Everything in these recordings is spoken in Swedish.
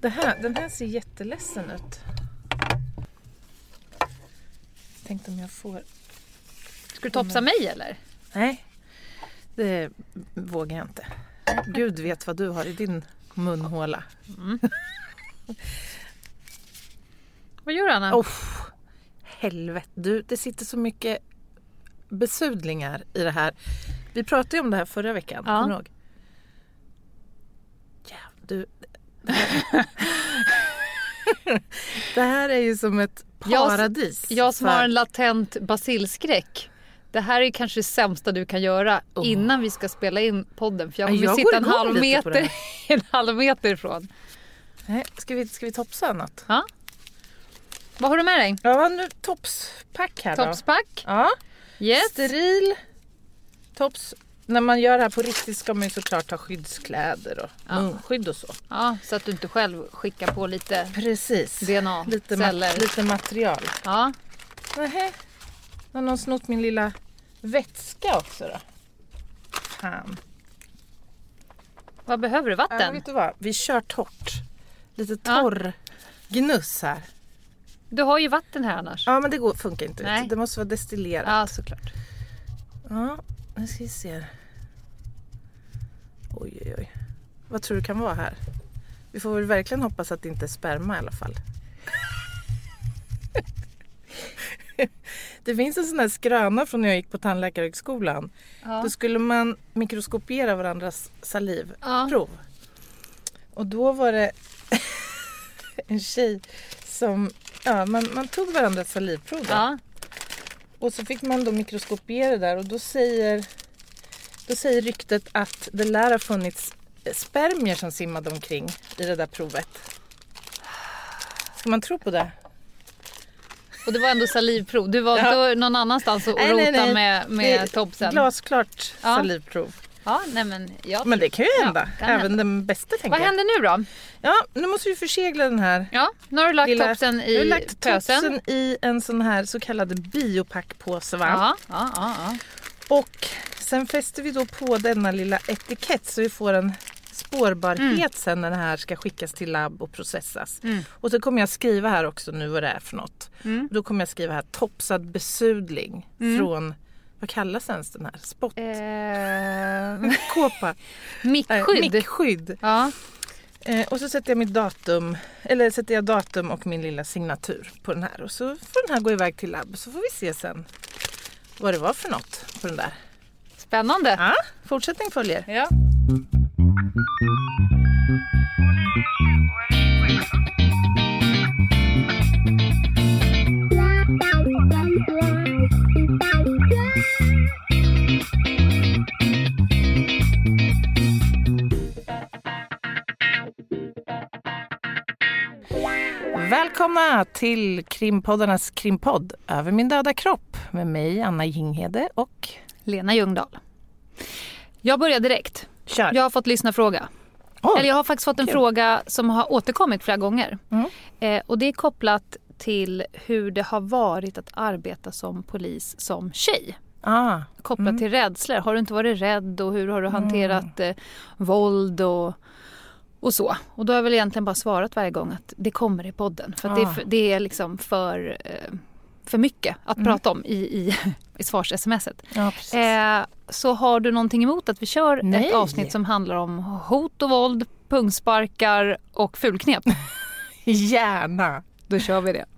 Den här ser jätteledsen ut. Tänkte om jag får... Ska du topsa mig eller? Nej, det vågar jag inte. Gud vet vad du har i din munhåla. Vad gör Anna? Helvete. Det sitter så mycket besudlingar i det här. Vi pratade ju om det här förra veckan. Ja. Kommer du ihåg? Ja, du... Det här är ju som ett paradis. Jag som har en latent basilskräck. Det här är kanske det sämsta du kan göra innan vi ska spela in podden. För jag kommer sitta en halv meter ifrån. Nej, ska vi topsa något? Ja. Vad har du med dig? Ja, nu topspack här då. Topspack? Ja. Yes. Steril tops. När man gör det här på riktigt ska man ju såklart ha skyddskläder och munskydd och så. Ja, så att du inte själv skickar på lite precis. DNA-celler. Lite material. Ja. Nähä. Har någon snott min lilla vätska också då? Fan. Vad behöver du? Vatten? Ja, vet du vad? Vi kör torrt. Lite torr gnuss här. Du har ju vatten här annars. Ja, men det funkar inte. Nej. Det måste vara destillerat. Ja, såklart. Ja, nu ska vi se. Oj. Vad tror du kan vara här? Vi får väl verkligen hoppas att det inte är sperma i alla fall. Det finns en sån här skröna från när jag gick på tandläkarhögskolan. Ja. Då skulle man mikroskopera varandras salivprov. Ja. Och då var det en tjej som... Ja, man tog varandras salivprov. Ja. Och så fick man då mikroskopera där. Och då säger ryktet att det lär ha funnits spermier som simmade omkring i det där provet. Ska man tro på det? Och det var ändå salivprov. Du var då någon annanstans och rota med topsen. Glasklart salivprov. Ja, nej men det kan ju hända. Även den bästa tänker jag. Vad händer nu då? Ja, nu måste vi försegla den här. Ja, nu har du lagt topsen i pösen. Nu har lagt topsen i en sån här så kallad biopackpåse, va? Ja. Och sen fäster vi då på denna lilla etikett så vi får en spårbarhet sen när det här ska skickas till labb och processas. Och så kommer jag skriva här också nu vad det är för något. Då kommer jag skriva här topsad besudling från, vad kallas ens den här? Spott? Kåpa. Mickskydd. Ja. Och så sätter jag mitt datum, eller sätter jag datum och min lilla signatur på den här. Och så får den här gå iväg till labb. Så får vi se sen vad det var för något på den där. Spännande. Ja, fortsättning följer. Ja. Välkomna till krimpoddarnas krimpodd Över min döda kropp med mig Anna Jinghede och Lena Ljungdahl. Jag börjar direkt. Kör. Jag har fått lyssnarfråga. Eller jag har faktiskt fått en fråga som har återkommit flera gånger. Och det är kopplat till hur det har varit att arbeta som polis som tjej. Kopplat till rädslor. Har du inte varit rädd och hur har du hanterat våld och så. Och då har jag väl egentligen bara svarat varje gång att det kommer i podden. För att det är liksom för mycket att prata om i svars-smset. Ja, så har du någonting emot att vi kör ett avsnitt som handlar om hot och våld, pungsparkar och fulknep? Gärna. Då kör vi det.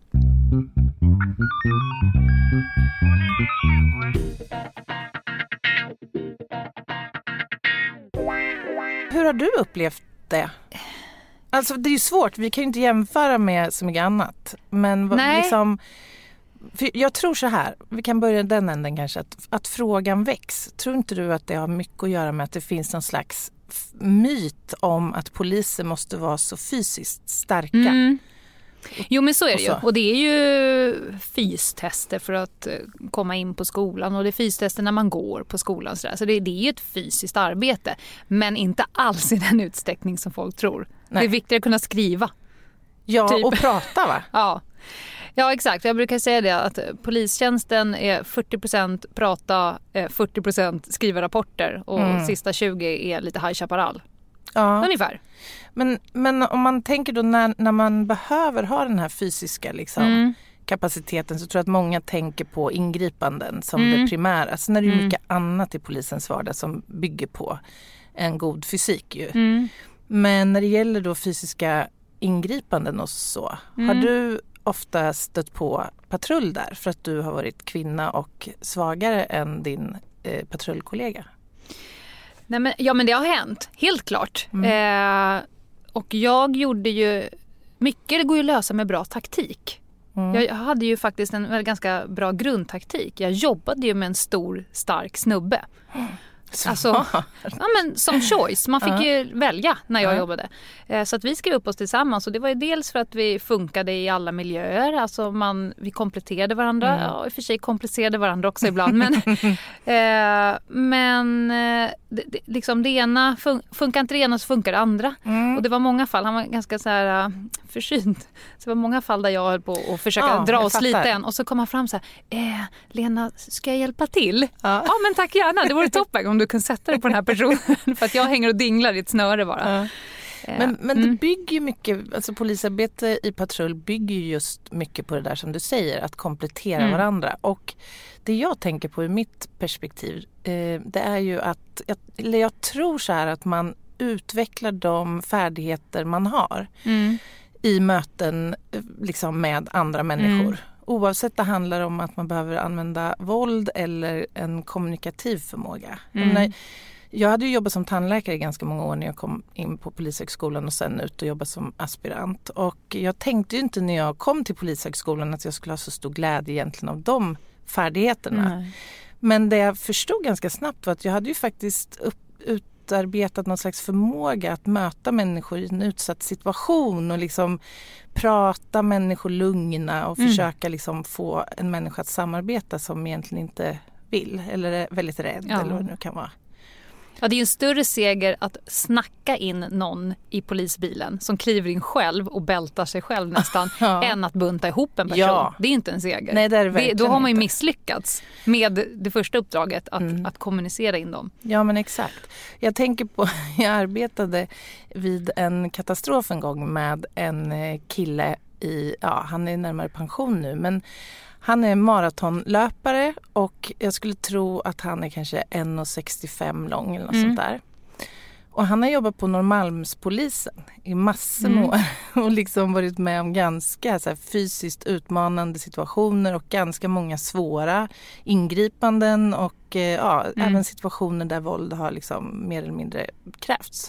Hur har du upplevt det? Alltså det är ju svårt, vi kan ju inte jämföra med så mycket annat. Men liksom, för jag tror så här, vi kan börja den änden kanske, att frågan väcks. Tror inte du att det har mycket att göra med att det finns någon slags myt om att poliser måste vara så fysiskt starka? Jo, men så är det ju. Och det är ju fystester för att komma in på skolan. Och det är fystester när man går på skolan. Så det är ju ett fysiskt arbete. Men inte alls i den utsträckning som folk tror. Nej. Det är viktigt att kunna skriva. Ja, typ. Och prata va? Ja, exakt. Jag brukar säga det att polistjänsten är 40% prata, 40% skriva rapporter. Och sista 20% är lite High Chaparral. ungefär. Men om man tänker då när man behöver ha den här fysiska liksom, kapaciteten, så tror jag att många tänker på ingripanden som det primära. Sen är det ju mycket annat i polisens vardag som bygger på en god fysik ju. Men när det gäller då fysiska ingripanden och så, har du ofta stött på patrull där för att du har varit kvinna och svagare än din patrullkollega? Nej, men det har hänt, helt klart. Och jag gjorde ju mycket, det går ju att lösa med bra taktik. Jag hade ju faktiskt en ganska bra grundtaktik. Jag jobbade ju med en stor, stark snubbe. Alltså, men som choice. Man fick ju välja när jag jobbade. Så att vi skrev upp oss tillsammans. Och det var ju dels för att vi funkade i alla miljöer. Alltså vi kompletterade varandra. Ja, i och för sig komplicerade varandra också ibland. Men liksom det ena funkar inte det ena, så funkar det andra. Och det var många fall. Han var ganska så här försynt. Så det var många fall där jag höll på att försöka dra oss lite än. Och så kom han fram så här: Lena, ska jag hjälpa till? Ja, men tack gärna. Det vore toppen om du kunde sätta dig på den här personen. För att jag hänger och dinglar i ett snöre bara. Men det bygger ju mycket, alltså polisarbete i patrull bygger ju just mycket på det där som du säger, att komplettera varandra. Och det jag tänker på i mitt perspektiv, det är ju att jag tror så här att man utvecklar de färdigheter man har i möten liksom med andra människor. Oavsett det handlar om att man behöver använda våld eller en kommunikativ förmåga. Jag hade ju jobbat som tandläkare i ganska många år när jag kom in på Polishögskolan och sen ut och jobba som aspirant. Och jag tänkte ju inte när jag kom till Polishögskolan att jag skulle ha så stor glädje egentligen av de färdigheterna. Men det jag förstod ganska snabbt var att jag hade ju faktiskt utarbetat någon slags förmåga att möta människor i en utsatt situation och liksom prata människor lugna och försöka liksom få en människa att samarbeta som egentligen inte vill eller är väldigt rädd eller vad det nu kan vara. Ja, det är ju en större seger att snacka in någon i polisbilen som kliver in själv och bältar sig själv nästan än att bunta ihop en person. Ja. Det är inte en seger. Nej, det är det då har man ju misslyckats med det första uppdraget att kommunicera in dem. Ja, men exakt. Jag tänker på, jag arbetade vid en katastrof en gång med en kille han är närmare pension nu, men han är maratonlöpare och jag skulle tro att han är kanske 1,65 lång eller något sånt där. Och han har jobbat på Norrmalmspolisen i massor med år och liksom varit med om ganska så här, fysiskt utmanande situationer och ganska många svåra ingripanden och även situationer där våld har liksom mer eller mindre krävts.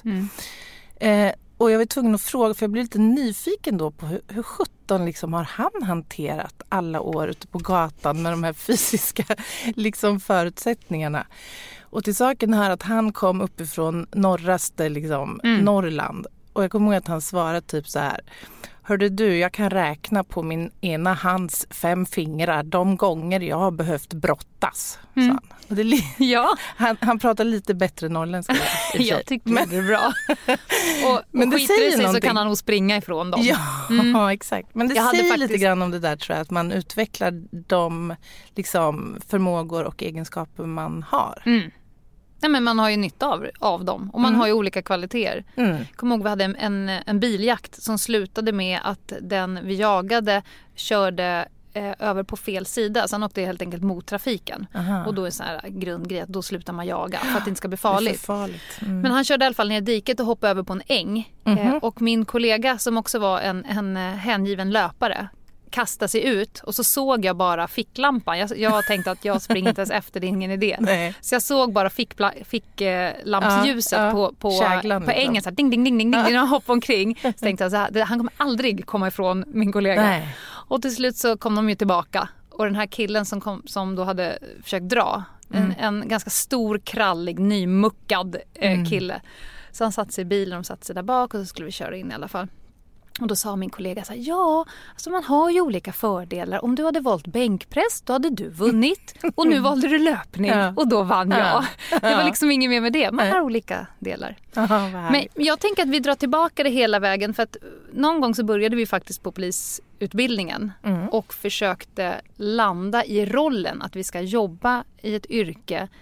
Och jag var tvungen att fråga, för jag blev lite nyfiken då på hur 17 liksom har han hanterat alla år ute på gatan med de här fysiska liksom förutsättningarna. Och till saken hör att han kom uppifrån norraste liksom, Norrland. Och jag kommer ihåg att han svarade typ så här: hörde du, jag kan räkna på min ena hands 5 fingrar de gånger jag har behövt brottas. Och han pratar lite bättre norrländska. Jag tyckte det är bra. Men det säger sig så kan han nog springa ifrån dem. Ja, exakt. Men det säger lite grann om det där, tror jag, att man utvecklar de liksom, förmågor och egenskaper man har. Nej, men man har ju nytta av dem. Och man har ju olika kvaliteter. Kom ihåg, vi hade en biljakt som slutade med att den vi jagade körde över på fel sida. Så han åkte helt enkelt mot trafiken. Och då är en sån här grundgrej att då slutar man jaga för att det inte ska bli farligt. Men han körde i alla fall ner i diket och hoppade över på en äng. Och min kollega som också var en hängiven löpare kasta sig ut och så såg jag bara ficklampan. Jag tänkte att jag springer inte ens efter, det är ingen idé. Nej. Så jag såg bara ficklampsljuset på ängen så här, ding ding ding ding ding, och hoppade omkring. Så tänkte jag så här, han kommer aldrig komma ifrån min kollega. Nej. Och till slut så kom de ju tillbaka och den här killen som då hade försökt dra, en ganska stor, krallig, nymuckad kille. Så han satt sig i bilen och satt sig där bak och så skulle vi köra in i alla fall. Och då sa min kollega så här, alltså man har ju olika fördelar. Om du hade valt bänkpress, då hade du vunnit. Och nu valde du löpning och då vann jag. Det var liksom inget mer med det. Man har olika delar. Men jag tänker att vi drar tillbaka det hela vägen. För att någon gång så började vi faktiskt på polisutbildningen. Och försökte landa i rollen att vi ska jobba i ett yrke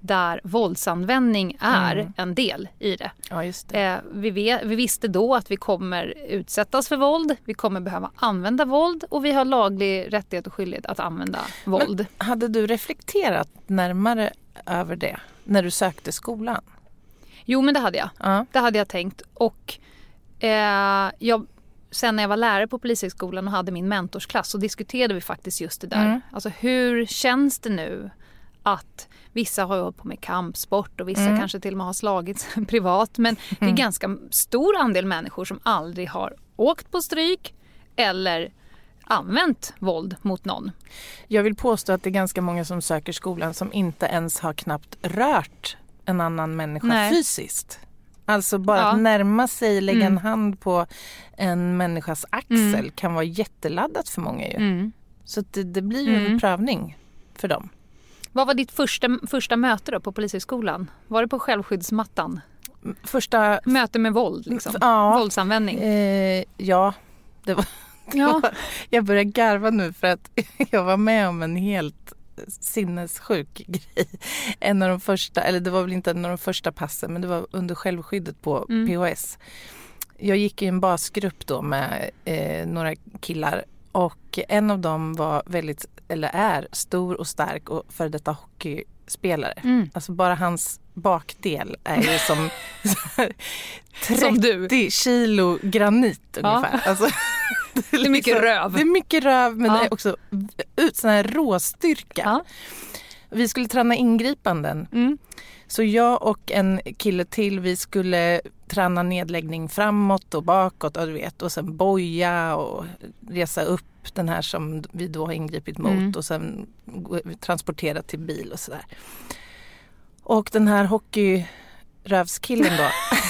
där våldsanvändning är en del i det. Ja, just det. Vi visste då att vi kommer utsättas för våld, vi kommer behöva använda våld och vi har laglig rättighet och skyldighet att använda våld. Men hade du reflekterat närmare över det när du sökte skolan? Jo, men det hade jag. Det hade jag tänkt. Och sen när jag var lärare på Polishögskolan och hade min mentorsklass så diskuterade vi faktiskt just det där. Alltså hur känns det nu att vissa har hållit på med kampsport och vissa kanske till och med har slagits privat. Men det är ganska stor andel människor som aldrig har åkt på stryk eller använt våld mot någon. Jag vill påstå att det är ganska många som söker skolan som inte ens har knappt rört en annan människa fysiskt. Alltså bara att närma sig, lägga en hand på en människas axel kan vara jätteladdat för många ju. Så det blir ju en prövning för dem. Vad var ditt första möte då på Polishögskolan? Var det på självskyddsmattan? Första möte med våld liksom? Våldsanvändning? Ja, det var... Jag börjar garva nu för att jag var med om en helt sinnessjuk grej. En av de första, eller det var väl inte en av de första passen, men det var under självskyddet på POS. Jag gick i en basgrupp då med några killar och en av dem var är stor och stark och för detta hockeyspelare. Alltså bara hans bakdel är ju som 30 kilo granit ungefär. Alltså, det är mycket röv. Det är mycket röv, men det är också sån här råstyrka. Vi skulle träna ingripanden. Så jag och en kille till, vi skulle träna nedläggning framåt och bakåt och sen boja och resa upp den här som vi då har ingripit mot och sen transportera till bil och sådär. Och den här hockeyrövskillen då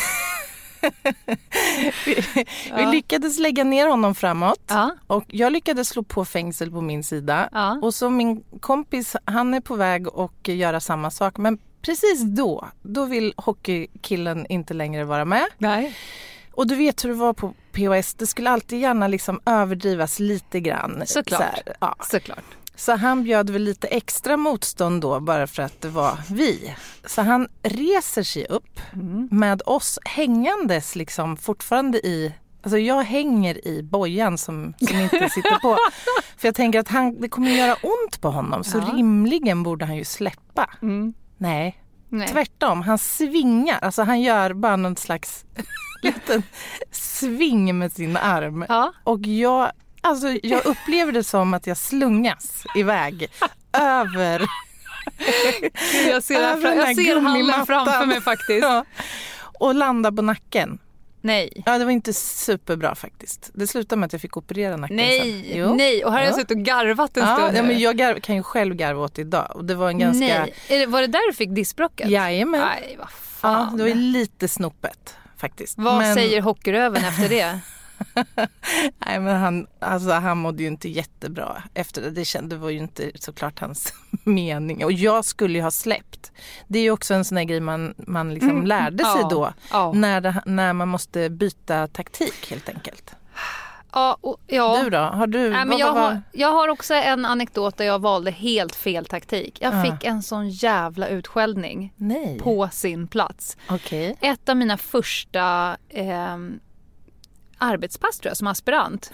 vi lyckades lägga ner honom framåt och jag lyckades slå på fängsel på min sida och så min kompis, han är på väg att göra samma sak, men precis då vill hockeykillen inte längre vara med. Nej. Och du vet hur det var på POS, det skulle alltid gärna liksom överdrivas lite grann. Såklart. Såklart. Så han bjöd väl lite extra motstånd då bara för att det var vi. Så han reser sig upp med oss hängandes liksom fortfarande i... Alltså jag hänger i bojan som inte sitter på. För jag tänker att det kommer göra ont på honom. Så rimligen borde han ju släppa. Nej. Tvärtom. Han svingar. Alltså han gör bara någon slags liten sving med sin arm. Och jag upplever det som att jag slungas iväg över jag ser handen framför mig faktiskt. Och landar på nacken. Nej. Ja, det var inte superbra faktiskt. Det slutade med att jag fick operera nacken sen. Nej. Och här har jag suttit och garvat en stund. Ja, men jag kan ju själv garva åt idag. Och det var en ganska... Nej. Var det där du fick diskbrocket? Jajamän. Nej, vad fan. Ja, det var lite snopet faktiskt. Vad säger hockeyröven efter det? Nej, men han mådde ju inte jättebra efter det. Det var ju inte såklart hans mening. Och jag skulle ju ha släppt. Det är ju också en sån här grej man liksom lärde sig då. När man måste byta taktik helt enkelt. Du då? Har du... Jag har också en anekdot där jag valde helt fel taktik. Jag fick en sån jävla utskällning på sin plats. Okay. Ett av mina första... arbetspass tror jag som aspirant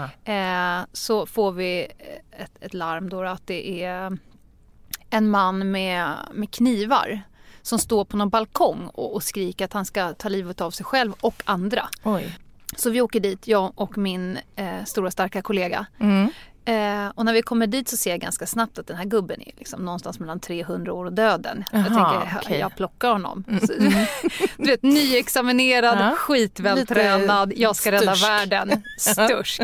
så får vi ett larm då att det är en man med knivar som står på någon balkong och skriker att han ska ta livet av sig själv och andra. Oj. Så vi åker dit, jag och min stora starka kollega. Och när vi kommer dit så ser jag ganska snabbt att den här gubben är liksom någonstans mellan 300 år och döden. Jag tänker, jag plockar honom. Du vet, nyexaminerad, skitvältränad, jag ska rädda världen. Stursk.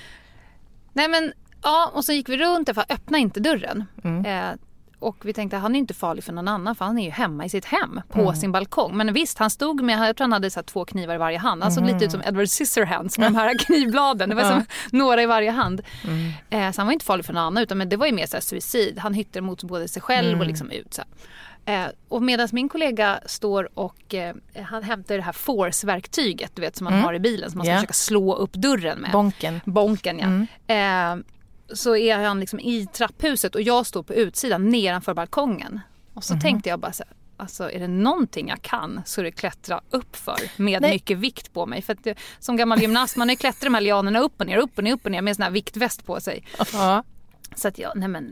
Nej men, och så gick vi runt, för öppna inte dörren. Och vi tänkte, han är inte farlig för någon annan, för han är ju hemma i sitt hem på sin balkong. Men visst, han stod med, jag tror han hade så här 2 knivar i varje hand. Han såg lite ut som Edward Scissorhands med de här knivbladen. Det var som några i varje hand. Så han var inte farlig för någon annan, utan det var ju mer så här suicid. Han hytter mot både sig själv och liksom ut så här. Och medan min kollega står och han hämtar det här force-verktyget, du vet, som man har i bilen, som man ska försöka slå upp dörren med. Bonken, ja. Så är han liksom i trapphuset och jag står på utsidan nedanför balkongen. Och så tänkte jag bara så här, alltså är det någonting jag kan så är det klättra upp för med mycket vikt på mig. För att som gammal gymnast, man har ju klättrat de här lianerna upp och ner med sån här viktväst på sig. Ja. Så att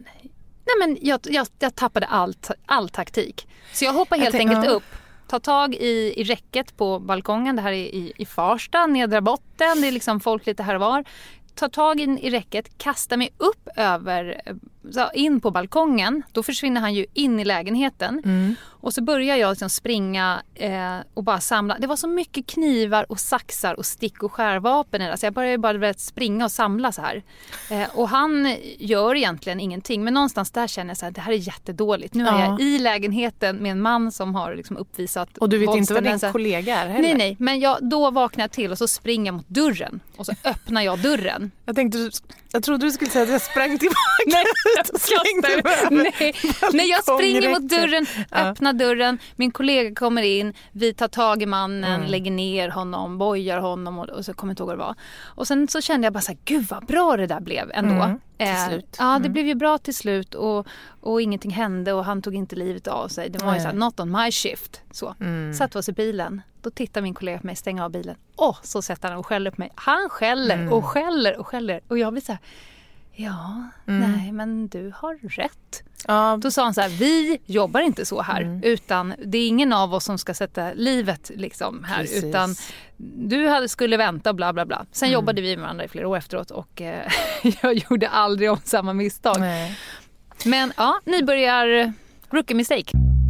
jag tappade all taktik. Så jag hoppar helt enkelt upp. Ta tag i räcket på balkongen. Det här är i Farsta, nedra botten. Det är liksom folk lite här och var. Ta tag i räcket, kasta mig upp in på balkongen. Då försvinner han ju in i lägenheten. Och så börjar jag liksom springa och bara samla. Det var så mycket knivar och saxar och stick- och skärvapen i det. Så jag började bara springa och samla så här. Och han gör egentligen ingenting. Men någonstans där känner jag så här, det här är jättedåligt. Nu är jag i lägenheten med en man som har liksom uppvisat. Och du vet inte vad din kollega är heller? Nej. Men då vaknar jag till och så springer jag mot dörren. Och så öppnar jag dörren. Jag trodde du skulle säga att jag sprang tillbaka. Nej, jag springer mot dörren, öppnar dörren, min kollega kommer in, vi tar tag i mannen, lägger ner honom, bojar honom och så kommer jag inte ihåg vad det var. Och sen så kände jag bara så här, gud vad bra det där blev ändå. Till slut. Ja, det blev ju bra till slut och ingenting hände och han tog inte livet av sig. Det var ju så här, not on my shift. Så. Satt oss i bilen. Då tittar min kollega på mig, stänger av bilen. Så sätter han och skäller på mig. Han skäller och skäller och skäller. Och jag blir så här, nej men du har rätt. Då sa han så här, vi jobbar inte så här. Utan det är ingen av oss som ska sätta livet liksom här. Precis. Utan du skulle vänta bla bla bla. Sen jobbade vi med varandra i flera år efteråt. Och jag gjorde aldrig om samma misstag. Nej. Men nybörjar rookie mistake.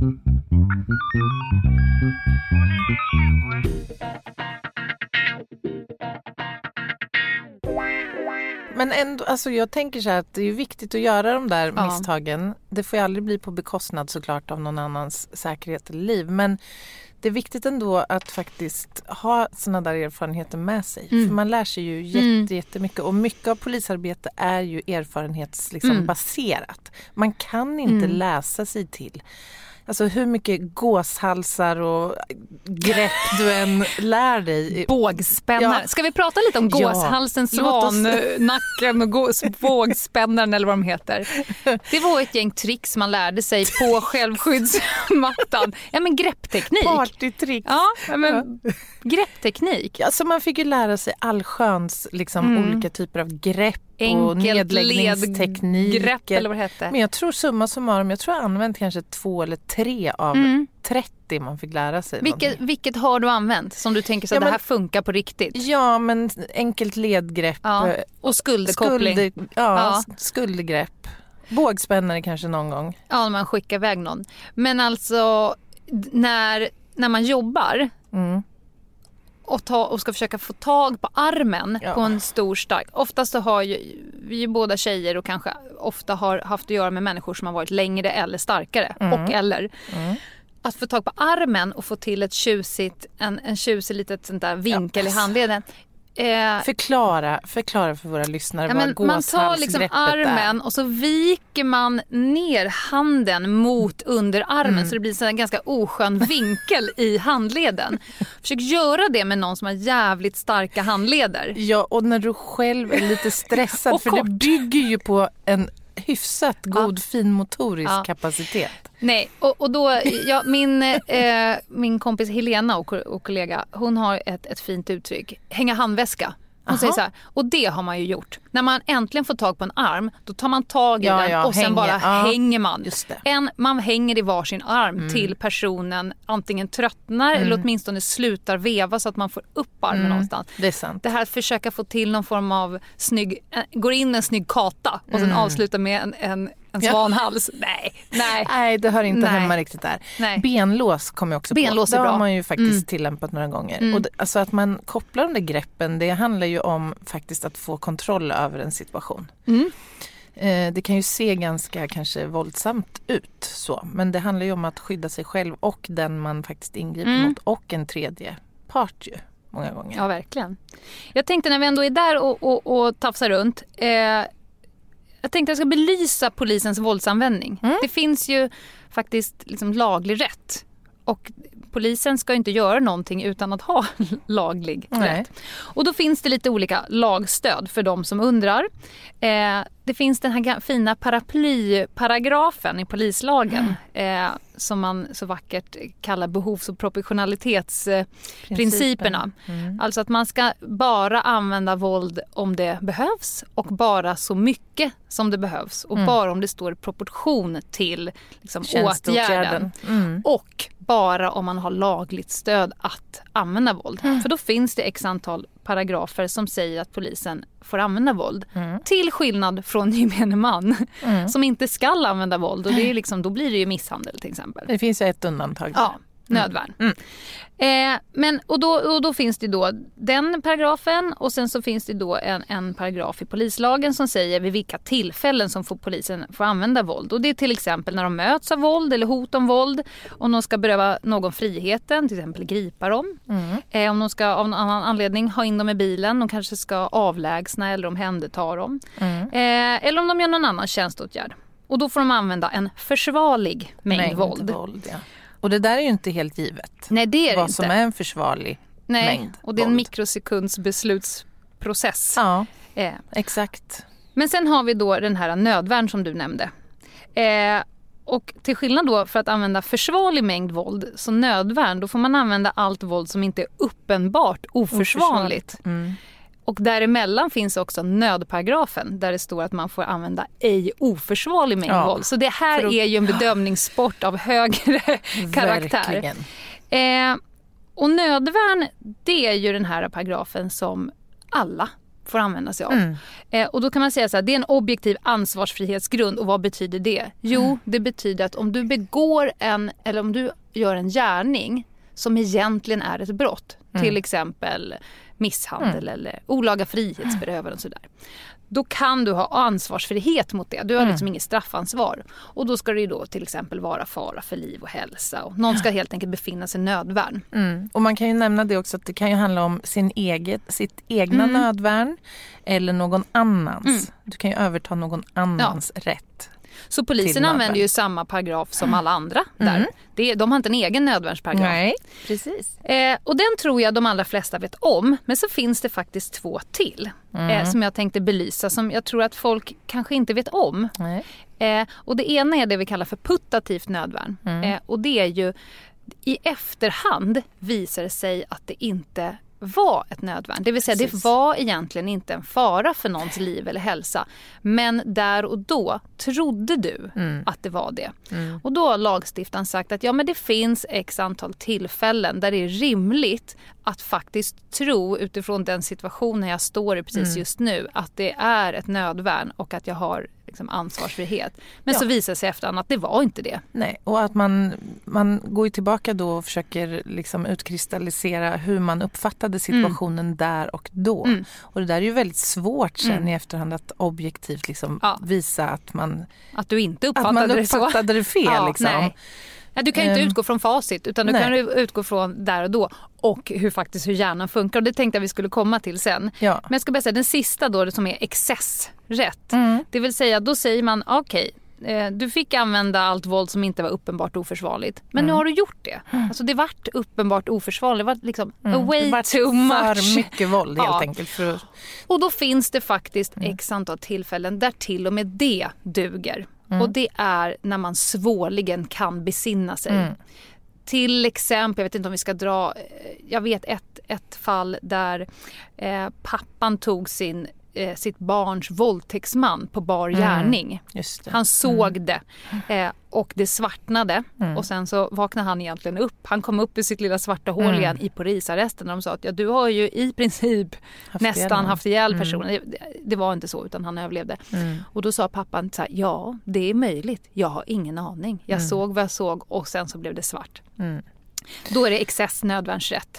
Men ändå, alltså jag tänker så här att det är viktigt att göra de där misstagen. Det får ju aldrig bli på bekostnad såklart av någon annans säkerhet eller liv. Men det är viktigt ändå att faktiskt ha såna där erfarenheter med sig. För man lär sig ju jättemycket. Och mycket av polisarbete är ju erfarenhetsbaserat. Man kan inte läsa sig till. Alltså hur mycket gåshalsar och grepp du än lär dig. Bågspännare. Ja. Ska vi prata lite om gåshalsen, svannacken och bågspännaren eller vad de heter? Det var ett gäng tricks man lärde sig på självskyddsmattan. Ja, men greppteknik. Partytricks. Ja, men greppteknik. Alltså man fick ju lära sig allsköns olika typer av grepp. Och nedläggningsteknik. Grepp eller vad det hette. Men jag tror summa summarum, jag tror jag använt kanske 2 eller 3 av 30 man fick lära sig. Vilket har du använt som du tänker så att det här funkar på riktigt? Ja, men enkelt ledgrepp. Ja. Och skulderkoppling. Skuldergrepp. Bågspännare kanske någon gång. Ja, när man skickar iväg någon. Men alltså när man jobbar och ska försöka få tag på armen på en stor stark. Oftast så har vi ju båda tjejer och kanske ofta har haft att göra med människor som har varit längre eller starkare att få tag på armen och få till en tjusig litet sånt där vinkel i handleden. Förklara för våra lyssnare vad gåshalsgreppet är. Man tar liksom armen och så viker man ner handen mot underarmen så det blir en ganska oskön vinkel i handleden. Försök göra det med någon som har jävligt starka handleder. Ja, och när du själv är lite stressad för det bygger ju på en hyfsat god finmotorisk kapacitet. Nej, och då min kompis Helena och kollega, hon har ett fint uttryck. Hänga handväska. Hon säger så här, och det har man ju gjort. När man äntligen får tag på en arm, då tar man tag i den och sen bara hänger man. Just det. Man hänger i varsin arm till personen antingen tröttnar eller åtminstone slutar veva så att man får upp armen någonstans. Det är sant. Det här att försöka få till någon form av går in en snygg kata och sen avsluta med en svanhals. Nej, det hör inte hemma riktigt där. Nej. Benlås kommer också Benlås på. Det har man ju faktiskt tillämpat några gånger. Och alltså att man kopplar de där greppen, det handlar ju om faktiskt att få kontroll över en situation. Det kan ju se ganska kanske våldsamt ut så, men det handlar ju om att skydda sig själv och den man faktiskt ingriper mot och en tredje part ju många gånger. Ja, verkligen. Jag tänkte när vi ändå är där och tafsar runt, jag tänkte jag ska belysa polisens våldsanvändning. Det finns ju faktiskt liksom laglig rätt. Och polisen ska inte göra någonting utan att ha laglig rätt. Och då finns det lite olika lagstöd för de som undrar. Det finns den här fina paraplyparagrafen i polislagen som man så vackert kallar behovs- och proportionalitetsprinciperna. Alltså att man ska bara använda våld om det behövs och bara så mycket som det behövs och bara om det står i proportion till liksom, åtgärden. Och bara om man har lagligt stöd att använda våld. För då finns det x antal paragrafer som säger att polisen får använda våld. Till skillnad från gemene man som inte ska använda våld. Och det är liksom, då blir det ju misshandel till exempel. Det finns ju ett undantag. Ja, nödvärn. Och då finns det då den paragrafen och sen så finns det då en paragraf i polislagen som säger vid vilka tillfällen som polisen får använda våld. Och det är till exempel när de möts av våld eller hot om våld, om de ska beröva någon friheten, till exempel gripa dem. Om de ska av någon annan anledning ha in dem i bilen, de kanske ska avlägsna eller omhänderta dem. Eller om de gör någon annan tjänståtgärd. Och då får de använda en försvarlig mängd våld. Ja. Och det där är ju inte helt givet. Nej, det är vad inte. Som är en försvarlig mängd och det är en mikrosekunds beslutsprocess. Ja, exakt. Men sen har vi då den här nödvärn som du nämnde. Och till skillnad då för att använda försvarlig mängd våld så nödvärn, då får man använda allt våld som inte är uppenbart oförsvarligt. Och däremellan finns också nödparagrafen där det står att man får använda ej oförsvarlig mängd våld. Så det här är ju en bedömningssport av högre karaktär. Och nödvärn, det är ju den här paragrafen som alla får använda sig av. Och då kan man säga så här, det är en objektiv ansvarsfrihetsgrund. Och vad betyder det? Jo, det betyder att om du begår eller om du gör en gärning som egentligen är ett brott, till exempel misshandel eller olaga frihetsberövande och sådär. Då kan du ha ansvarsfrihet mot det. Du har liksom inget straffansvar. Och då ska det ju då till exempel vara fara för liv och hälsa. Och någon ska helt enkelt befinna sig i nödvärn. Och man kan ju nämna det också att det kan ju handla om sitt egna nödvärn eller någon annans. Du kan ju överta någon annans rätt. Så polisen använder ju samma paragraf som alla andra där. De har inte en egen nödvärnsparagraf. Nej, precis. Och den tror jag de allra flesta vet om. Men så finns det faktiskt 2 till som jag tänkte belysa, som jag tror att folk kanske inte vet om. Och det ena är det vi kallar för putativt nödvärn. Och det är ju i efterhand visar det sig att det inte var ett nödvärn. Det vill säga det var egentligen inte en fara för någons liv eller hälsa. Men där och då trodde du att det var det. Och då har lagstiftaren sagt att men det finns x antal tillfällen där det är rimligt att faktiskt tro utifrån den situationen jag står i precis just nu att det är ett nödvärn och att jag har liksom ansvarsfrihet. Men så visar sig efterhand att det var inte det. Nej, och att man går ju tillbaka då och försöker liksom utkristallisera hur man uppfattade situationen där och då. Och det där är ju väldigt svårt sen i efterhand att objektivt liksom visa att du inte uppfattade det fel. Liksom. Nej. Ja, du kan ju inte utgå från facit utan du kan utgå från där och då och hur hjärnan funkar. Och det tänkte jag vi skulle komma till sen. Men jag ska bara säga den sista då som är excessrätt. Det vill säga då säger man du fick använda allt våld som inte var uppenbart oförsvarligt. Men nu har du gjort det. Alltså det vart uppenbart oförsvarligt. Det var liksom way too much. För mycket våld helt enkelt. Och då finns det faktiskt x antal tillfällen där till och med det duger. Och det är när man svårligen kan besinna sig. Till exempel, jag vet inte om vi ska dra, jag vet ett fall där pappan tog sitt barns våldtäktsman på bar gärning. Han såg det och det svartnade och sen så vaknade han egentligen upp. Han kom upp i sitt lilla svarta hål igen i polisarresten och de sa att du har ju i princip nästan haft ihjäl personen. Det var inte så utan han överlevde. Och då sa pappan så här, det är möjligt. Jag har ingen aning. Jag såg vad jag såg och sen så blev det svart. Då är det excess nödvärnsrätt.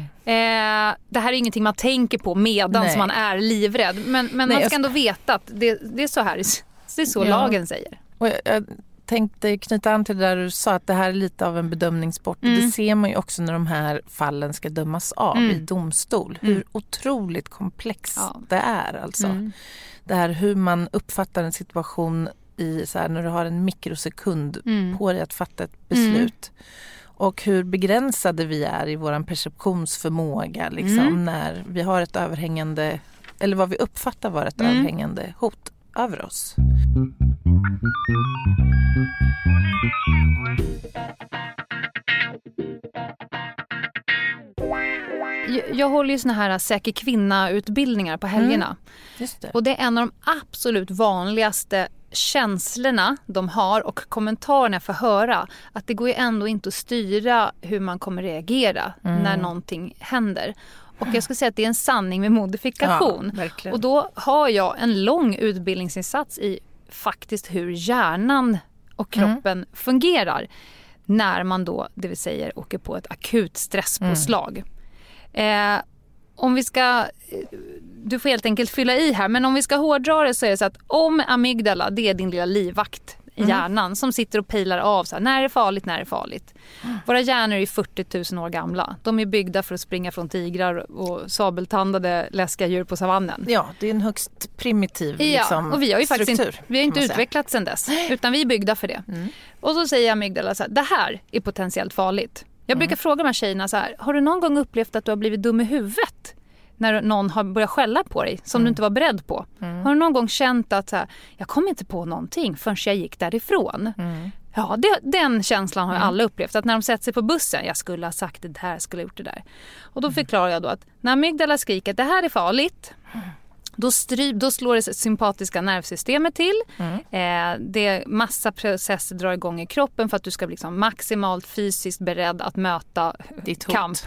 Det här är ingenting man tänker på medan man är livrädd. Men man ska ändå veta att det är så här. Det är så lagen säger. Och jag tänkte knyta an till det där du sa att det här är lite av en bedömningssport. Och det ser man ju också när de här fallen ska dömas av i domstol. Hur otroligt komplext det är alltså. Det här hur man uppfattar en situation i så här, när du har en mikrosekund på dig att fatta ett beslut. Och hur begränsade vi är i vår perceptionsförmåga liksom, när vi har ett överhängande, eller vad vi uppfattar vara ett överhängande hot över oss. Jag håller ju såna här säker kvinna-utbildningar på helgerna. Just det. Och det är en av de absolut vanligaste känslorna de har och kommentarerna för att höra. Att det går ju ändå inte att styra hur man kommer reagera när någonting händer. Och jag ska säga att det är en sanning med modifikation. Ja, och då har jag en lång utbildningsinsats i faktiskt hur hjärnan och kroppen fungerar. När man då, det vill säga, åker på ett akut stresspåslag. Om vi ska, du får helt enkelt fylla i här, men om vi ska hårdra det så är det så att om amygdala, det är din lilla livvakt i hjärnan som sitter och pilar av så här, när är det farligt, när är det farligt. Våra hjärnor är 40 000 år gamla. De är byggda för att springa från tigrar och sabeltandade läskiga djur på savannen. Ja, det är en högst primitiv liksom, och vi har ju faktiskt struktur, vi har inte utvecklats sedan dess, utan vi är byggda för det. Och så säger amygdala så här, det här är potentiellt farligt. Jag brukar fråga de här tjejerna så här, har du någon gång upplevt att du har blivit dum i huvudet när någon har börjat skälla på dig som du inte var beredd på? Har du någon gång känt att så här, jag kom inte på någonting förrän jag gick därifrån? Ja, den känslan har alla upplevt. Att när de sätter sig på bussen, jag skulle ha sagt det här, skulle ha gjort det där. Och då förklarar jag då att när amygdala skriker att det här är farligt, då slår det sympatiska nervsystemet till. Det massa processer drar igång i kroppen för att du ska bli liksom maximalt fysiskt beredd att möta kamp.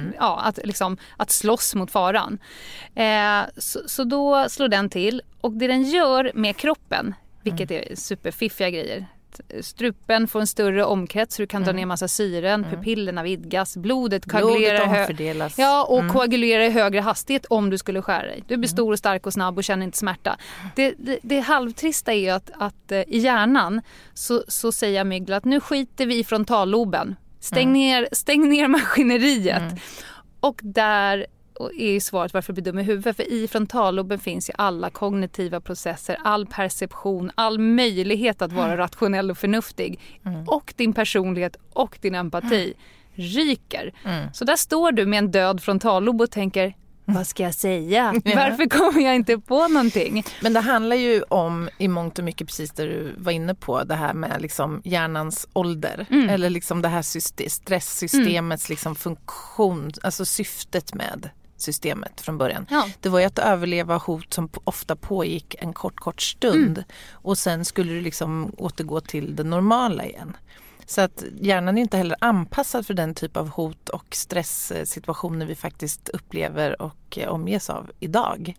Att slåss mot faran. Så då slår den till. Och det den gör med kroppen, vilket är superfiffiga grejer. Strupen får en större omkrets så du kan dra ner massa syren, pupillerna vidgas, blodet omfördelas. Och koagulerar i högre hastighet om du skulle skära dig. Du blir stor och stark och snabb och känner inte smärta. Det halvtrista är ju att i hjärnan så säger amygdala att nu skiter vi i frontalloben. Stäng ner maskineriet. Och där är ju svaret varför blir dum i huvudet. För i frontalloben finns ju alla kognitiva processer, all perception, all möjlighet att vara rationell och förnuftig. Och din personlighet och din empati ryker. Så där står du med en död frontallob och tänker, vad ska jag säga? Varför kommer jag inte på någonting? Men det handlar ju om i mångt och mycket precis det du var inne på, det här med liksom hjärnans ålder. Eller liksom det här stresssystemets liksom funktion, alltså syftet med systemet från början. Det var ju att överleva hot som ofta pågick en kort stund och sen skulle du liksom återgå till det normala igen. Så att hjärnan är inte heller anpassad för den typ av hot och stresssituationer vi faktiskt upplever och omges av idag.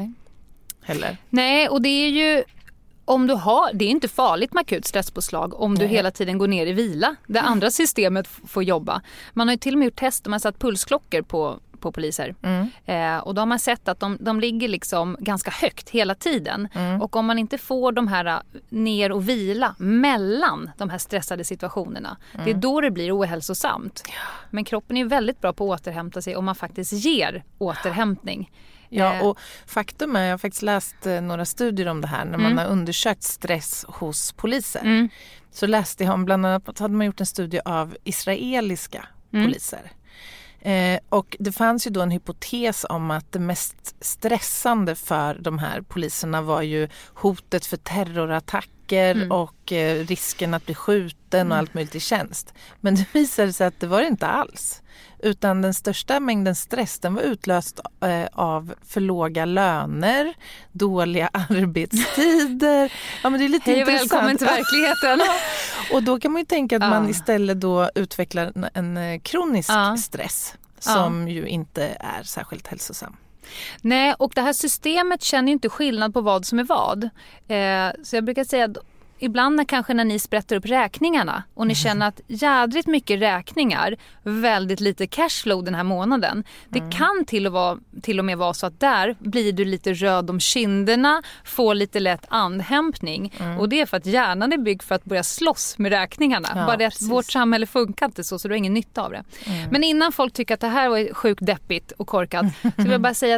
Nej, och det är ju det är inte farligt med akut stresspåslag om du hela tiden går ner i vila. Det andra systemet får jobba. Man har ju till och med gjort test där man satt pulsklockor på poliser. Och då har man sett att de ligger liksom ganska högt hela tiden. Och om man inte får de här ner och vila mellan de här stressade situationerna, det är då det blir ohälsosamt. Men kroppen är väldigt bra på att återhämta sig om man faktiskt ger återhämtning. Ja, och faktum är, jag har faktiskt läst några studier om det här när man har undersökt stress hos poliser. Så läste jag bland annat, hade man gjort en studie av israeliska poliser. Och det fanns ju då en hypotes om att det mest stressande för de här poliserna var ju hotet för terrorattacker och risken att bli skjuten och allt möjligt i tjänst. Men det visade sig att det var inte alls. Utan den största mängden stress, den var utlöst av för låga löner, dåliga arbetstider. Ja, men det är lite intressant. Välkommen till verkligheten. Och då kan man ju tänka att man istället då utvecklar en kronisk stress som ju inte är särskilt hälsosam. Nej, och det här systemet känner ju inte skillnad på vad som är vad. Så jag brukar säga att ibland när ni sprättar upp räkningarna och ni känner att jädrigt mycket räkningar, väldigt lite cashflow den här månaden. Det kan till och med vara så att där blir du lite röd om kinderna, får lite lätt andhämtning. Och det är för att hjärnan är byggd för att börja slåss med räkningarna. Bara det att vårt samhälle funkar inte så du har ingen nytta av det. Men innan folk tycker att det här var sjukt deppigt och korkat så vill jag bara säga att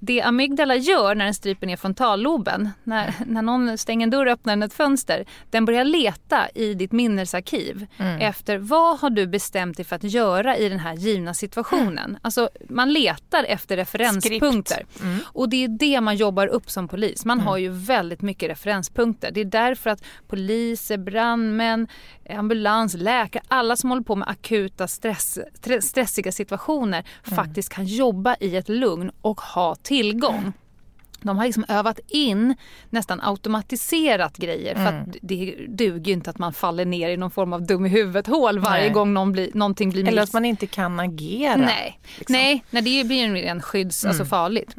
det amygdala gör när den stryper ner frontalloben, när någon stänger en dörr och öppnar ett fönster, den börjar leta i ditt minnesarkiv efter vad har du bestämt dig för att göra i den här givna situationen. Alltså man letar efter referenspunkter. Och det är det man jobbar upp som polis. Man har ju väldigt mycket referenspunkter. Det är därför att poliser, brandmän, ambulans, läkare, alla som håller på med akuta stressiga situationer faktiskt kan jobba i ett lugn och ha tillgång. De har liksom övat in nästan automatiserat grejer för att det duger ju inte att man faller ner i någon form av dum i huvudet hål varje gång någonting blir eller att man inte kan agera. Nej, liksom. Nej, det blir ju en alltså farligt.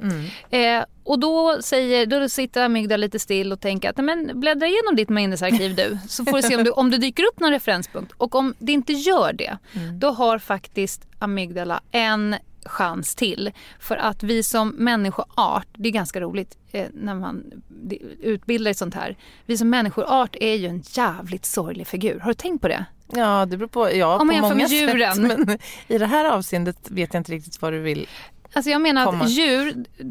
Och då sitter amygdala lite still och tänker att men bläddra igenom ditt minnesarkiv du, så får du se om det dyker upp någon referenspunkt. Och om det inte gör det, då har faktiskt amygdala en chans till. För att vi som människoart, det är ganska roligt när man utbildar i sånt här. Vi som människoart är ju en jävligt sorglig figur. Har du tänkt på det? Ja, det beror på, om man på många djuren. sätt. Men i det här avseendet vet jag inte riktigt vad du vill. Alltså jag menar att djur,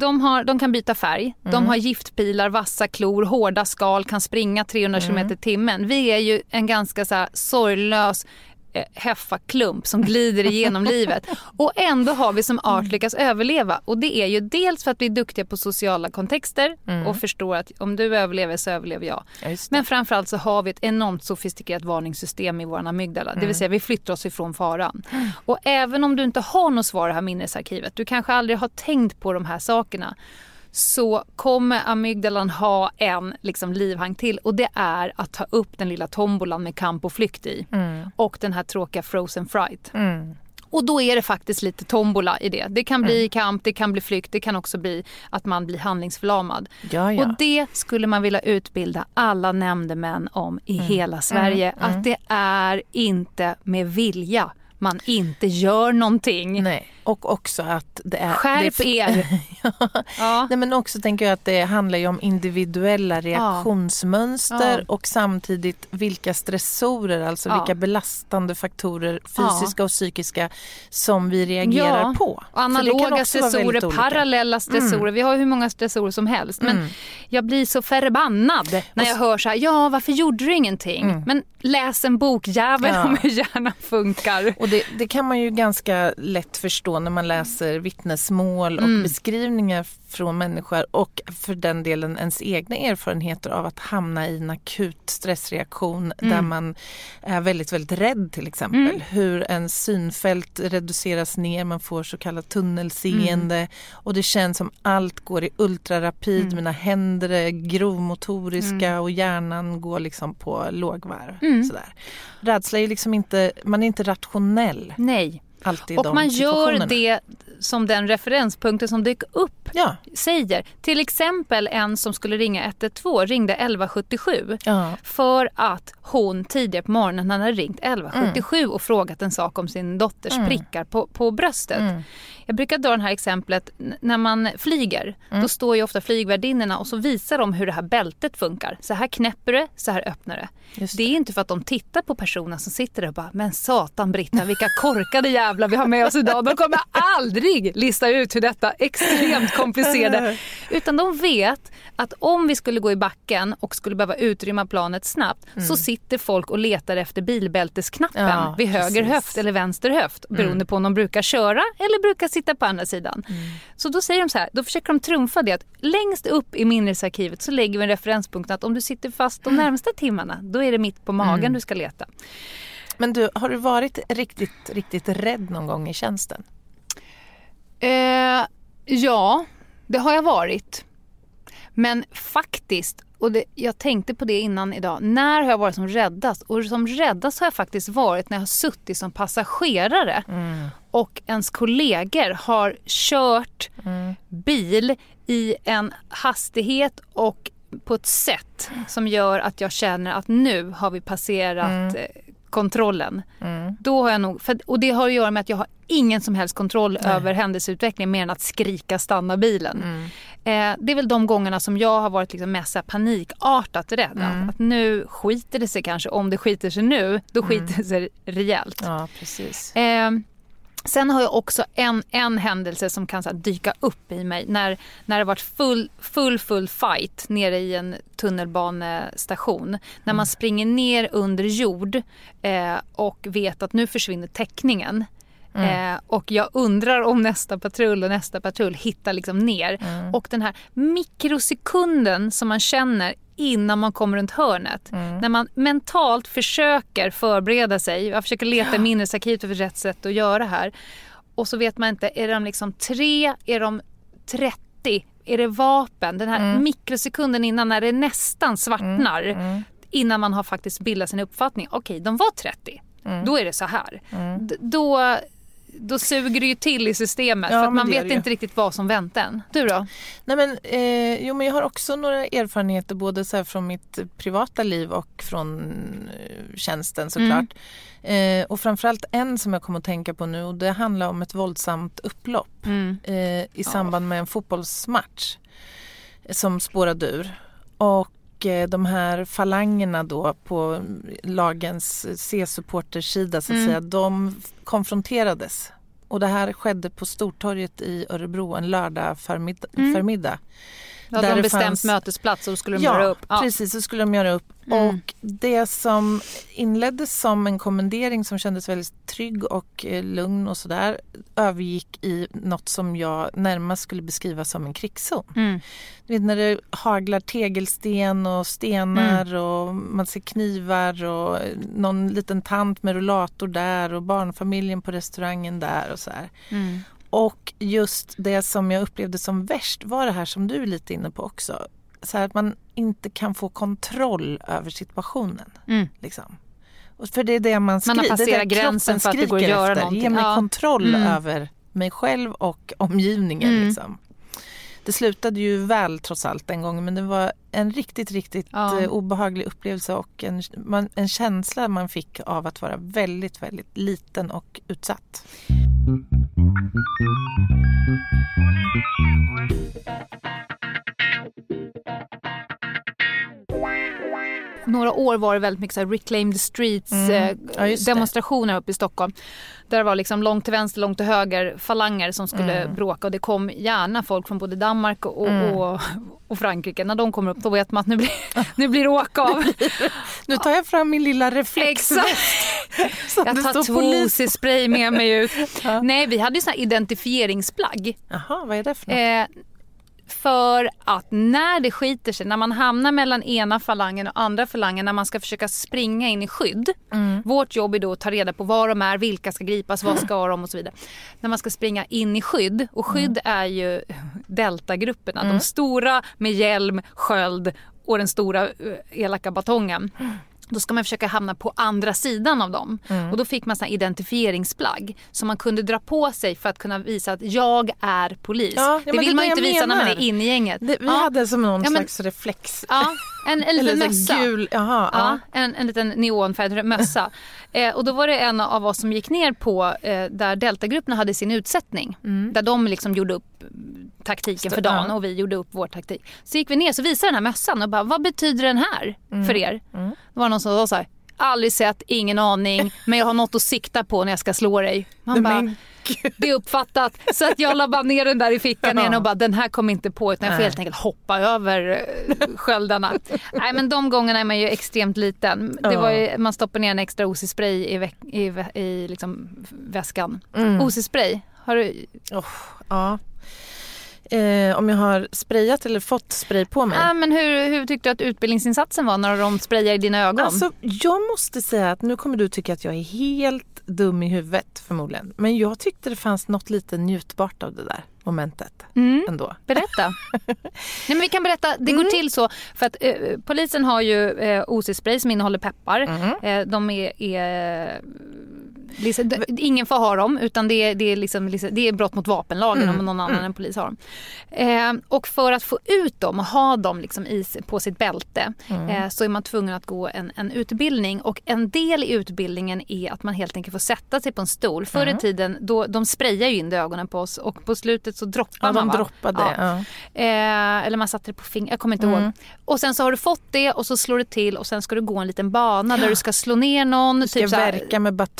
de kan byta färg. De har giftpilar, vassa klor, hårda skal, kan springa 300 km i timmen. Vi är ju en ganska så här sorglös heffaklump som glider igenom livet. Och ändå har vi som art lyckats överleva. Och det är ju dels för att vi är duktiga på sociala kontexter och förstår att om du överlever så överlever jag. Men framförallt så har vi ett enormt sofistikerat varningssystem i våran amygdala. Det vill säga vi flyttar oss ifrån faran. Och även om du inte har något svar i det här minnesarkivet, du kanske aldrig har tänkt på de här sakerna, så kommer amygdalan ha en livhang till, och det är att ta upp den lilla tombolan med kamp och flykt i och den här tråkiga frozen fright. Och då är det faktiskt lite tombola i det. Det kan bli kamp, det kan bli flykt, det kan också bli att man blir handlingsförlamad. Ja. Och det skulle man vilja utbilda alla nämndemän om i hela Sverige. Att det är inte med vilja man inte gör någonting. Nej. Och också att det är... Skärp er! Ja. Nej, men också tänker jag att det handlar ju om individuella reaktionsmönster och samtidigt vilka stressorer, alltså vilka belastande faktorer, fysiska och psykiska, som vi reagerar på. Och analoga stressorer, parallella stressorer. Vi har hur många stressorer som helst. Men jag blir så förbannad när jag hör så här, varför gjorde du ingenting? Men läs en bok, jävel om hur hjärnan funkar. Och det kan man ju ganska lätt förstå när man läser vittnesmål och beskrivningar från människor, och för den delen ens egna erfarenheter av att hamna i en akut stressreaktion där man är väldigt, väldigt rädd till exempel. Hur en synfält reduceras ner, man får så kallat tunnelseende och det känns som allt går i ultrarapid, mina händer är grovmotoriska och hjärnan går på lågvarv. Sådär. Rädsla är ju inte, man är inte rationell. Nej. Och man gör det som den referenspunkten som dyker upp säger. Till exempel en som skulle ringa 112 ringde 1177 för att hon tidigare på morgonen hade ringt 1177 och frågat en sak om sin dotters prickar på bröstet. Jag brukar dra det här exemplet när man flyger. Då står ju ofta flygvärdinnorna och så visar de hur det här bältet funkar. Så här knäpper det, så här öppnar det. Det är inte för att de tittar på personen som sitter där och bara, men satan Britta, vilka korkade jävlar vi har med oss idag. De kommer aldrig lista ut hur detta extremt komplicerade. Utan de vet att om vi skulle gå i backen och skulle behöva utrymma planet snabbt så sitter folk och letar efter bilbältesknappen vid höger höft eller vänster höft. Beroende på om de brukar köra eller brukar sitta på andra sidan. Så då säger de så här, då försöker de trumfa det att längst upp i minnesarkivet så lägger vi en referenspunkt att om du sitter fast de närmaste timmarna, då är det mitt på magen du ska leta. Men du, har du varit riktigt, riktigt rädd någon gång i tjänsten? Ja, det har jag varit. Men faktiskt, och jag tänkte på det innan idag, när har jag varit som räddast? Och som räddast har jag faktiskt varit när jag har suttit som passagerare och ens kollegor har kört bil i en hastighet och på ett sätt som gör att jag känner att nu har vi passerat kontrollen. Då har jag nog, och det har att göra med att jag har ingen som helst kontroll över händelseutvecklingen mer än att skrika stanna bilen. Det är väl de gångerna som jag har varit mest panikartat rädd. Att nu skiter det sig kanske. Om det skiter sig nu, då skiter det sig rejält. Ja, precis. Sen har jag också en händelse som kan så här dyka upp i mig när det varit full fight nere i en tunnelbanestation. När man springer ner under jord och vet att nu försvinner täckningen. Och jag undrar om nästa patrull hittar liksom ner. Och den här mikrosekunden som man känner innan man kommer runt hörnet. När man mentalt försöker förbereda sig. Jag försöker leta minnesarkiv för rätt sätt att göra här. Och så vet man inte, är de liksom 3, är de 30, är det vapen? Den här mikrosekunden innan när det nästan svartnar. Innan man har faktiskt bildat sin uppfattning. Okej, de var 30. Då är det så här. Då suger det ju till i systemet för att man vet inte riktigt vad som väntar en. Du då? Nej men, men jag har också några erfarenheter både så här från mitt privata liv och från tjänsten såklart. Och framförallt en som jag kommer att tänka på nu, och det handlar om ett våldsamt upplopp i samband med en fotbollsmatch som spårade ur. Och de här falangerna då på lagens C-supportersida så att säga, de konfronterades. Och det här skedde på Stortorget i Örebro en lördag förmiddag. Ja, där de bestämt mötesplats och då skulle de göra upp. Ja, precis, så skulle de göra upp. Och det som inleddes som en kommendering som kändes väldigt trygg och lugn och sådär övergick i något som jag närmast skulle beskriva som en krigszon. Du vet när det haglar tegelsten och stenar och man ser knivar och någon liten tant med rullator där och barnfamiljen på restaurangen där och så här. Och just det som jag upplevde som värst var det här som du är lite inne på också. Så här att man inte kan få kontroll över situationen. Liksom. Och för det är det man skriker. Man har passerat gränsen för att det går att göra någonting. Ge mig kontroll över mig själv och omgivningen. Liksom. Det slutade ju väl trots allt en gång, men det var en riktigt obehaglig upplevelse och en känsla man fick av att vara väldigt, väldigt liten och utsatt. Några år var det väldigt mycket så här Reclaim the Streets demonstrationer uppe i Stockholm. Där det var liksom långt till vänster, långt till höger falanger som skulle bråka. Och det kom gärna folk från både Danmark och Frankrike. När de kommer upp då vet man att nu blir det åka av. Nu tar jag fram min lilla reflex. Exakt. Jag tar 2 OC-spray med mig ut. Nej, vi hade ju såna här identifieringsplagg. Jaha, vad är det för något? För att när det skiter sig, när man hamnar mellan ena falangen och andra falangen, när man ska försöka springa in i skydd. Vårt jobb är då att ta reda på var de är, vilka ska gripas, vad ska de och så vidare. När man ska springa in i skydd, och skydd är ju deltagrupperna, de stora med hjälm, sköld och den stora elaka batongen. Då ska man försöka hamna på andra sidan av dem. Och då fick man sån här identifieringsplagg som man kunde dra på sig för att kunna visa att jag är polis. Ja, det vill man ju inte visa när man är inne i gänget. Vi hade som någon slags reflex. Ja, en liten mössa. Gul, en liten neonfärgad mössa. Och då var det en av oss som gick ner på där deltagrupperna hade sin utsättning. Där de liksom gjorde upp taktiken för dagen och vi gjorde upp vår taktik. Så gick vi ner så visade den här mössan och bara, vad betyder den här för er? Det var någon som sa så här, aldrig sett, ingen aning, men jag har något att sikta på när jag ska slå dig. Man bara, det är uppfattat. Så att jag la bara ner den där i fickan igen och bara, den här kom inte på, utan jag får helt enkelt hoppa över sköldarna. Nej, men de gångerna är man ju extremt liten. Det var ju, man stoppar ner en extra OC-spray i liksom väskan. OC-spray, har du? Ja. Om jag har sprayat eller fått spray på mig. Ja, men hur tyckte du att utbildningsinsatsen var när de sprayar i dina ögon? Alltså, jag måste säga att nu kommer du tycka att jag är helt dum i huvudet förmodligen. Men jag tyckte det fanns något lite njutbart av det där momentet ändå. Berätta. Nej, men vi kan berätta, det går till så för att polisen har ju OC-spray som innehåller peppar. De är liksom, ingen får ha dem, utan det är brott mot vapenlagen om någon annan än polis har dem. Och för att få ut dem och ha dem liksom på sitt bälte så är man tvungen att gå en utbildning, och en del i utbildningen är att man helt enkelt får sätta sig på en stol. Förr i tiden, då, de sprayar ju in i ögonen på oss, och på slutet så droppar man. De droppade. Eller man satte det på fingret, jag kommer inte ihåg. Och sen så har du fått det och så slår det till, och sen ska du gå en liten bana där du ska slå ner någon. Du ska verka med batong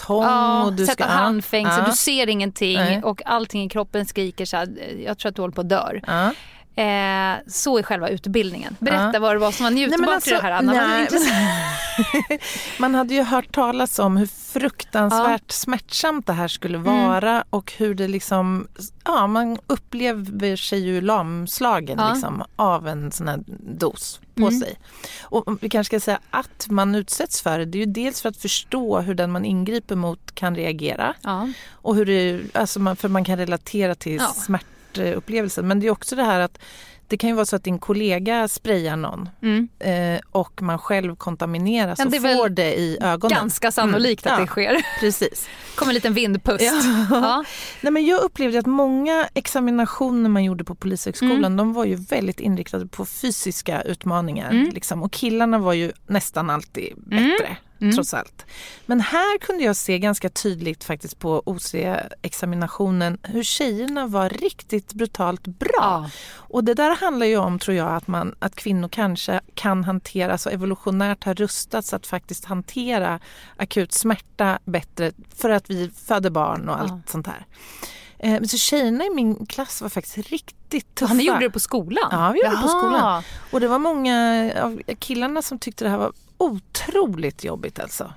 och du sätta ska handfängsel, du ser ingenting och allting i kroppen skriker så här, jag tror att du håller på att dör. Så är själva utbildningen. Berätta vad det var som var njutbart i det här, Anna. Man hade ju hört talas om hur fruktansvärt smärtsamt det här skulle vara och hur det liksom, man upplever sig ju lamslagen liksom, av en sån här dos på sig. Och vi kanske ska säga att man utsätts för det är ju dels för att förstå hur den man ingriper mot kan reagera och hur det, alltså för man kan relatera till smärtupplevelsen, men det är också det här att det kan ju vara så att din kollega sprayar någon och man själv kontamineras och får det i ögonen. Ganska sannolikt att det sker. Precis. Kommer en liten vindpust. Nej, men jag upplevde att många examinationer man gjorde på Polishögskolan de var ju väldigt inriktade på fysiska utmaningar. Liksom. Och killarna var ju nästan alltid bättre. Trots allt. Men här kunde jag se ganska tydligt faktiskt på OC-examinationen hur tjejerna var riktigt brutalt bra. Och det där handlar ju om, tror jag, att kvinnor kanske kan hantera, så evolutionärt har rustats att faktiskt hantera akut smärta bättre för att vi föder barn och allt sånt här. Men så tjejerna i min klass var faktiskt riktigt tuffa. Ni gjorde det på skolan? Ja, vi gjorde det på skolan. Och det var många av killarna som tyckte det här var otroligt jobbigt alltså.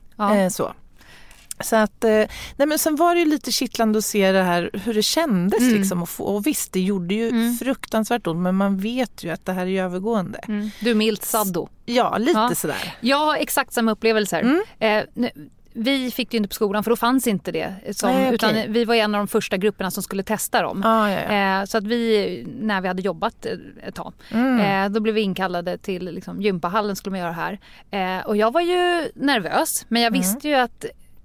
Så att, men sen var det ju lite kittlande att se det här, hur det kändes liksom. Och visst, det gjorde ju fruktansvärt ont, men man vet ju att det här är övergående. Du är milt saddo. Ja, lite sådär. Jag har exakt samma upplevelser. Vi fick det ju inte på skolan, för då fanns inte det. Utan vi var en av de första grupperna som skulle testa dem. Så att vi, när vi hade jobbat ett tag, då blev vi inkallade till liksom, gympahallen skulle man göra här. Och jag var ju nervös, men jag visste ju att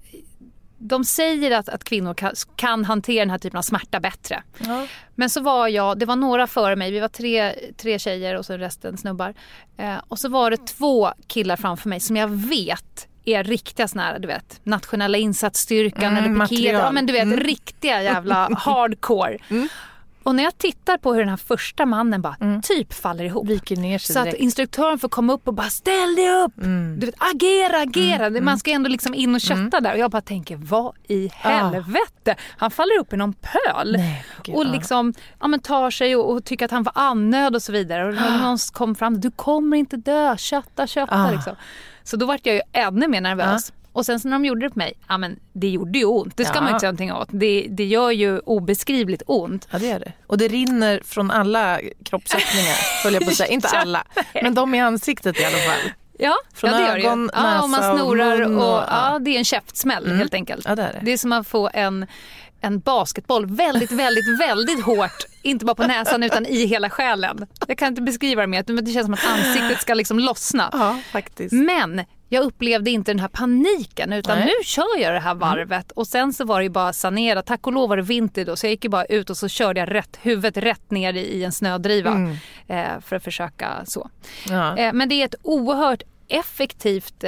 de säger att kvinnor kan hantera den här typen av smärta bättre. Men så var det var några före mig. Vi var tre tjejer och så resten snubbar. Och så var det 2 killar framför mig som jag vet är riktiga såna här, du vet, nationella insatsstyrkan eller piket. Ja, men du vet, riktiga jävla hardcore. Och när jag tittar på hur den här första mannen bara typ faller ihop. Viker ner sig så direkt. Att instruktören får komma upp och bara ställ dig upp. Du vet, agera. Man ska ändå liksom in och kötta där. Och jag bara tänker, vad i helvete? Han faller upp i någon pöl. Nej, och liksom tar sig och tycker att han var annöd och så vidare. Och någon kom fram, du kommer inte dö, kötta liksom. Så då var jag ju ännu mer nervös. Och sen så när de gjorde det på mig, men det gjorde ju ont. Det ska man inte säga någonting åt. Det gör ju obeskrivligt ont. Ja, det är det. Och det rinner från alla kroppsöppningar, följer jag på att säga. Inte alla, men de i ansiktet i alla fall. Ja, från det gör ögon, det ju. näsa och man snorar och det är en käftsmäll helt enkelt. Ja, det är det. Det är som att få en basketboll väldigt, väldigt, väldigt hårt, inte bara på näsan utan i hela själen. Jag kan inte beskriva det mer, men det känns som att ansiktet ska liksom lossna. Ja, faktiskt. Men jag upplevde inte den här paniken, utan nu kör jag det här varvet. Och sen så var det ju bara sanera. Tack och lov var det vinter då, så jag gick ju bara ut och så körde jag huvudet rätt ner i en snödriva för att försöka så. Men det är ett oerhört effektivt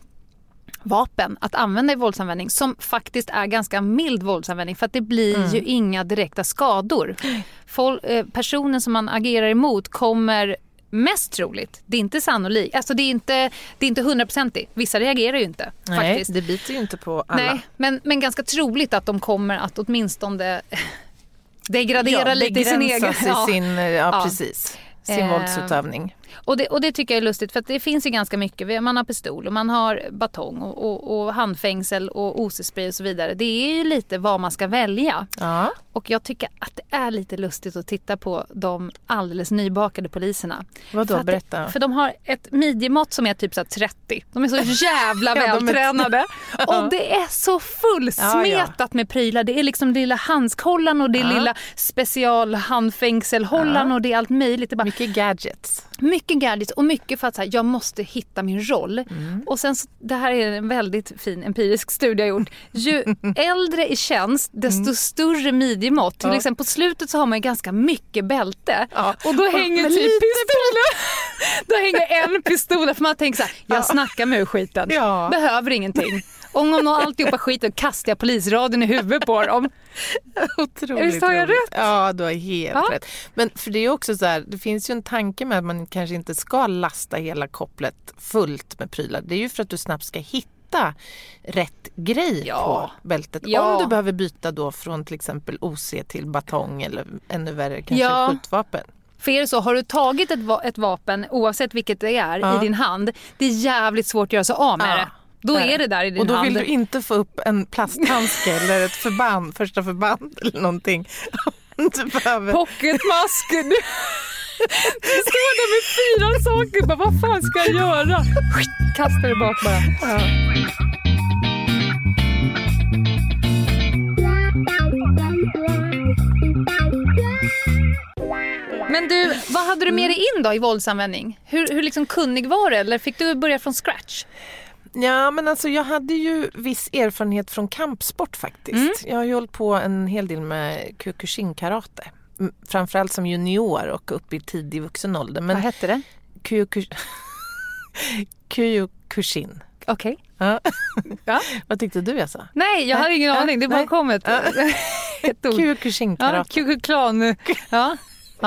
vapen att använda i våldsanvändning, som faktiskt är ganska mild våldsanvändning, för att det blir ju inga direkta skador. Personen som man agerar emot kommer mest troligt, det är inte sannolikt, alltså det är inte 100%. Vissa reagerar ju inte. Nej, faktiskt. Det biter ju inte på alla. Nej, men ganska troligt att de kommer att åtminstone degradera lite i sin egen... Precis. Sin våldsutövning. Och det tycker jag är lustigt, för att det finns ju ganska mycket. Man har pistol och man har batong och handfängsel och OC-spray och så vidare. Det är ju lite vad man ska välja. Ja. Och jag tycker att det är lite lustigt att titta på de alldeles nybakade poliserna. Vadå, berätta. För de har ett midjemått som är typ så 30. De är så jävla vältränade. Och det är så fullsmetat med prylar. Det är liksom det lilla handskhållaren och det lilla specialhandfängselhållaren och det är allt möjligt. Det är bara mycket gadgets. Mycket gadgets och mycket för att så här, jag måste hitta min roll. Och sen så, det här är en väldigt fin empirisk studie jag gjort. Ju äldre i tjänst, desto större midjemått. Till exempel på slutet så har man ganska mycket bälte. Och då hänger typ pistoler. Då hänger en pistol, för man tänker så här, jag snackar med skiten. Behöver ingenting. Om någon alltihopa skiten kastar jag polisradion i huvudet på dem. Otroligt. Har jag rätt? Ja, du har helt rätt. Men för det är också så här, det finns ju en tanke med att man kanske inte ska lasta hela kopplet fullt med prylar. Det är ju för att du snabbt ska hitta hitta rätt grej på bältet. Om du behöver byta då från till exempel OC till batong eller ännu värre kanske skjutvapen. För er så, har du tagit ett vapen, oavsett vilket det är, i din hand, det är jävligt svårt att göra sig av med det. Då är det där i din hand. Och då vill du inte få upp en plasthandske eller ett första förband eller någonting. Du behöver... Pocketmask! Du står där med 4 saker. Bara, vad fan ska jag göra? Kastar det bak bara. Ja. Men du, vad hade du med dig in då i våldsanvändning? Hur liksom kunnig var det? Eller fick du börja från scratch? Ja, men alltså jag hade ju viss erfarenhet från kampsport faktiskt. Jag har ju hållit på en hel del med Kyokushin-karate. Framförallt som junior och upp i tidig vuxen ålder. Men vad hette det? Kyokushin. Okej. Ja. Vad tyckte du jag sa? Nej, jag hade ingen aning. Det bara kom ett ord. Kyokushin-karate. Kyokuklan. Ja.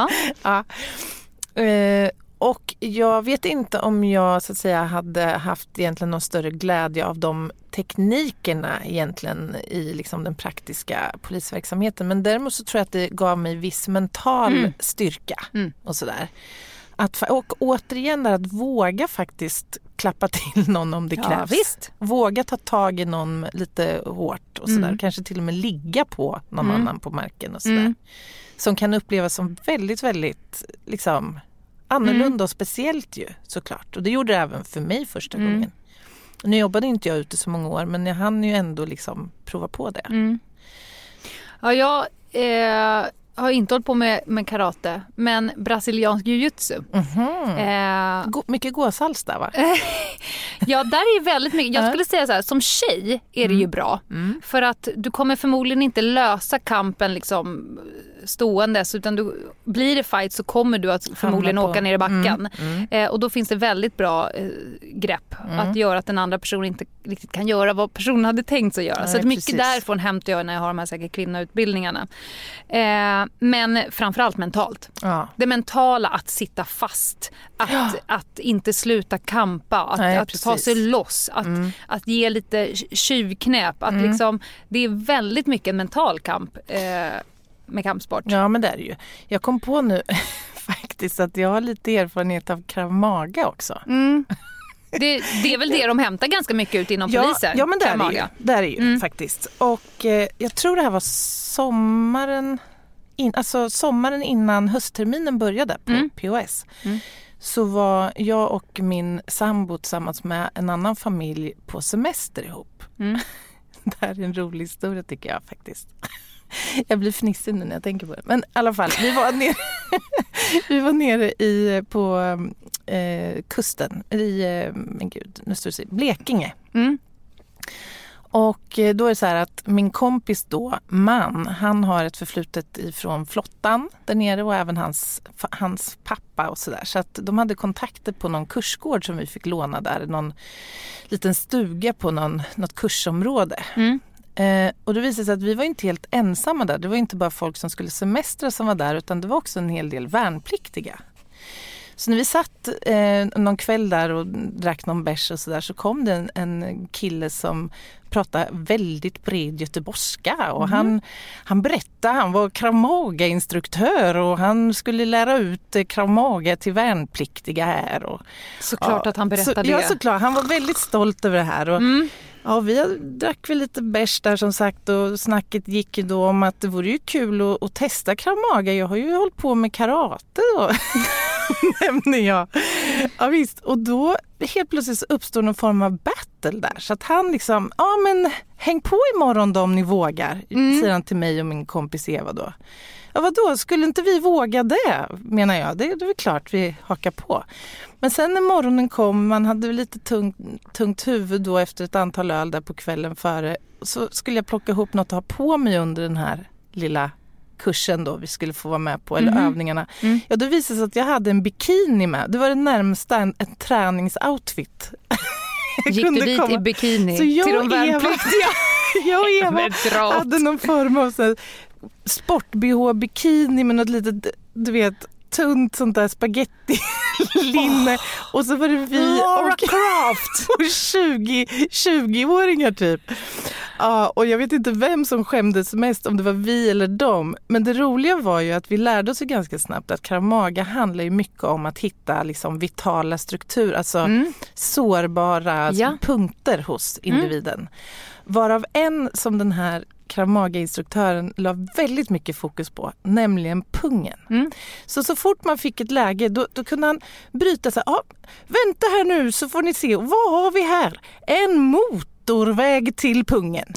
Och jag vet inte om jag så att säga hade haft egentligen någon större glädje av de teknikerna egentligen i liksom den praktiska polisverksamheten. Men däremot så tror jag att det gav mig viss mental styrka och sådär. Och återigen där att våga faktiskt klappa till någon om det krävs. Ja, visst. Våga ta tag i någon lite hårt och sådär. Kanske till och med ligga på någon annan på marken och sådär. Som kan upplevas som väldigt, väldigt liksom annorlunda och speciellt ju såklart. Och det gjorde det även för mig första gången. Nu jobbade inte jag ute så många år, men jag hann ju ändå liksom prova på det. Ja, jag har inte hållit på med karate, men brasiliansk jiu-jitsu. Mycket gåshals där, va? Ja, där är väldigt mycket. Jag skulle säga så här, som tjej är det ju bra. För att du kommer förmodligen inte lösa kampen liksom ståendes, utan blir det fight så kommer du att förmodligen åka ner i backen. Och då finns det väldigt bra grepp att göra att den andra personen inte riktigt kan göra vad personen hade tänkt sig göra. Så att mycket därifrån hämtar jag när jag har de här säkert kvinnoutbildningarna. Men framförallt mentalt. Det mentala, att sitta fast, att inte sluta kampa, att ta sig loss, att ge lite tjuvknäp, att liksom, det är väldigt mycket en mental kamp med kampsport. Ja, men det är det ju. Jag kom på nu faktiskt att jag har lite erfarenhet av Krav Maga också. Det är väl det de hämtar ganska mycket ut inom polisen. Ja, men det är det ju faktiskt. Och jag tror det här var sommaren innan höstterminen började på POS. Så var jag och min sambo tillsammans med en annan familj på semester ihop. Det här är en rolig historia tycker jag faktiskt. Jag blir fnissig nu när jag tänker på det. Men i alla fall, vi var nere på kusten i Blekinge. Och då är det så här att min kompis då, han har ett förflutet ifrån flottan där nere och även hans pappa och sådär. Så att de hade kontakter på någon kursgård som vi fick låna där. Någon liten stuga på något kursområde. Och det visade sig att vi var inte helt ensamma där. Det var inte bara folk som skulle semestra som var där, utan det var också en hel del värnpliktiga. Så när vi satt någon kväll där och drack någon bärs och sådär, så kom det en kille som pratade väldigt bred göteborgska och han berättade, han var Krav Maga-instruktör och han skulle lära ut Krav Maga till värnpliktiga här. Och, såklart att han berättade det. Ja, såklart. Han var väldigt stolt över det här och ja, vi drack väl lite bärs där som sagt och snacket gick ju då om att det vore ju kul att testa Krav Maga. Jag har ju hållit på med karate då, nämnde jag. Ja visst, och då helt plötsligt uppstår någon form av battle där. Så att han liksom, men häng på imorgon då om ni vågar, säger han till mig och min kompis Eva då. Ja vadå, skulle inte vi våga det, menar jag. Det är väl klart vi hakar på. Men sen när morgonen kom, man hade lite tungt huvud då efter ett antal öl där på kvällen före, så skulle jag plocka ihop något att ha på mig under den här lilla kursen då vi skulle få vara med på, eller övningarna. Ja, då visade det sig att jag hade en bikini med. Det var det närmsta en träningsoutfit. Gick du dit i bikini till de värnpliktiga? Jag och Eva hade någon form av sport-BH-bikini med något litet, du vet, tunt sånt där spaghetti linne. Och så var det vi och 20-åringar typ. Ja, och jag vet inte vem som skämdes mest, om det var vi eller dem. Men det roliga var ju att vi lärde oss ganska snabbt att Krav Maga handlar ju mycket om att hitta liksom vitala strukturer, alltså sårbara punkter hos individen. Varav en som den här Krav Maga-instruktören la väldigt mycket fokus på, nämligen pungen. Så fort man fick ett läge, då kunde han bryta så här, vänta här nu så får ni se, vad har vi här? En motorväg till pungen.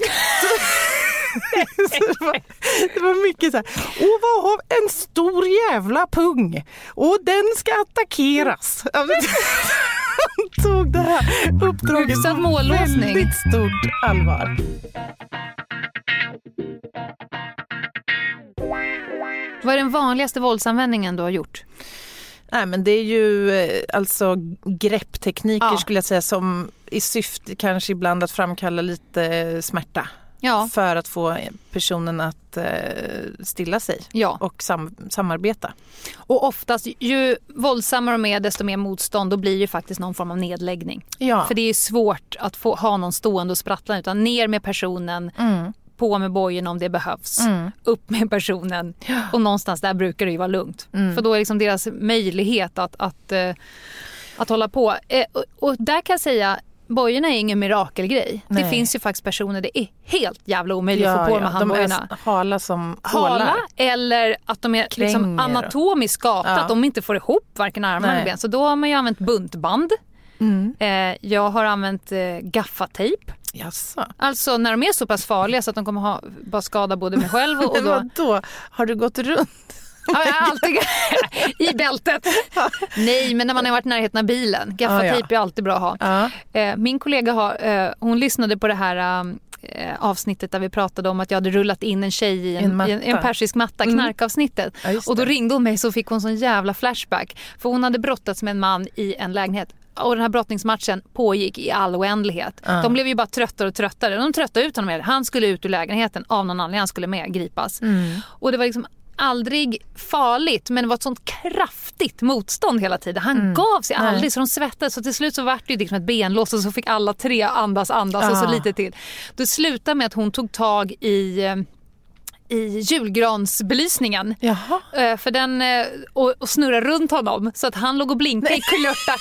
det var mycket så här, och vad har en stor jävla pung? Och den ska attackeras. Han tog det här uppdraget på väldigt stort allvar. Vad är den vanligaste våldsanvändningen du har gjort? Nej, men det är ju alltså grepptekniker skulle jag säga, som i syfte kanske ibland att framkalla lite smärta. Ja. För att få personen att stilla sig och samarbeta. Och oftast ju våldsammare de är, desto mer motstånd, då blir det faktiskt någon form av nedläggning. Ja. För det är svårt att ha någon stående och sprattla, utan ner med personen, på med bojen om det behövs, upp med personen, och någonstans där brukar det ju vara lugnt. För då är liksom deras möjlighet att hålla på. Och där kan jag säga, bojorna är ingen mirakelgrej. Nej. Det finns ju faktiskt personer, det är helt jävla omöjligt att få på med handbojorna. De är hala som hålar. Eller att de är liksom anatomiskt skapta, att de inte får ihop varken armar eller ben. Så då har man ju använt buntband. Jag har använt gaffatejp. Jaså. Alltså när de är så pass farliga så att de kommer bara skada både mig själv och då har du gått runt? Ja, jag har alltid i bältet. Nej, men när man har varit i närheten av bilen. Gaffatejp är alltid bra att ha. Min kollega hon lyssnade på det här avsnittet där vi pratade om att jag hade rullat in en tjej i en persisk matta, knarkavsnittet. Och då ringde hon mig, så fick hon sån jävla flashback. För hon hade brottats med en man i en lägenhet. Och den här brottningsmatchen pågick i all oändlighet. De blev ju bara tröttare och tröttare. De tröttade ut honom. Han skulle ut ur lägenheten av någon anledning. Han skulle med gripas. Och det var liksom aldrig farligt, men det var ett sånt kraftigt motstånd hela tiden. Han gav sig aldrig, så de svettades. Så till slut så var det ju liksom ett benlås, och så fick alla tre andas och så lite till. Det slutade med att hon tog tag i julgransbelysningen. För den och snurra runt honom så att han låg och blinkade i kulörta.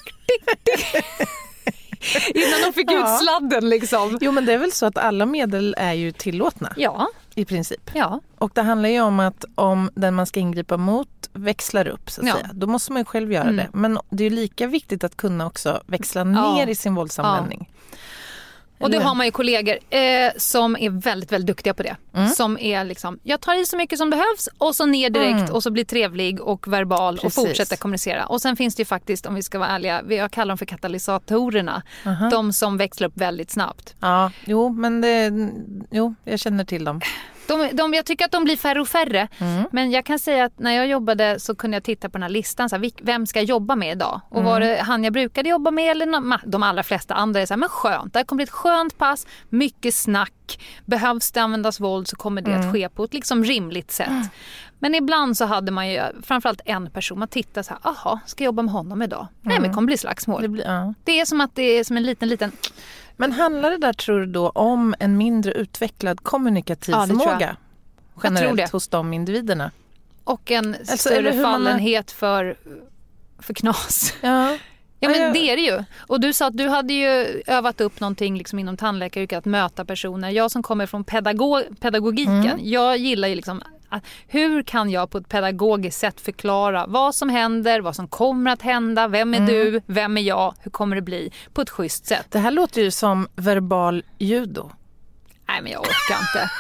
Innan de fick ut sladden liksom. Jo, men det är väl så att alla medel är ju tillåtna. Ja. I princip. Ja. Och det handlar ju om att om den man ska ingripa mot växlar upp så att säga, då måste man ju själv göra det. Men det är ju lika viktigt att kunna också växla ner i sin våldsanvändning. Och det har man ju kollegor som är väldigt, väldigt duktiga på det. Som är liksom, jag tar i så mycket som behövs och så ner direkt och så blir trevlig och verbal och fortsätter kommunicera. Och sen finns det ju faktiskt, om vi ska vara ärliga, jag kallar dem för katalysatorerna. De som växlar upp väldigt snabbt. Ja, jag känner till dem. Jag tycker att de blir färre och färre. Men jag kan säga att när jag jobbade så kunde jag titta på den här listan. Så här, vem ska jag jobba med idag? Och var det han jag brukade jobba med eller de allra flesta andra är så här, men skönt. Det kommer bli ett skönt pass, mycket snack. Behövs det användas våld så kommer det att ske på ett liksom rimligt sätt. Men ibland så hade man ju framförallt en person. Man tittar så här, ska jag jobba med honom idag? Nej, men det kommer bli slagsmål. Det är som att det är som en liten... Men handlar det där, tror du då, om en mindre utvecklad kommunikativ förmåga generellt hos de individerna? Och en större fallenhet för knas. Ja, men det är det ju. Och du sa att du hade ju övat upp någonting liksom inom tandläkaryrket, att möta personer. Jag som kommer från pedagogiken, jag gillar ju liksom... Hur kan jag på ett pedagogiskt sätt förklara vad som händer, vad som kommer att hända, vem är du, vem är jag, hur kommer det bli på ett schysst sätt? Det här låter ju som verbal judo. Nej, men jag orkar inte.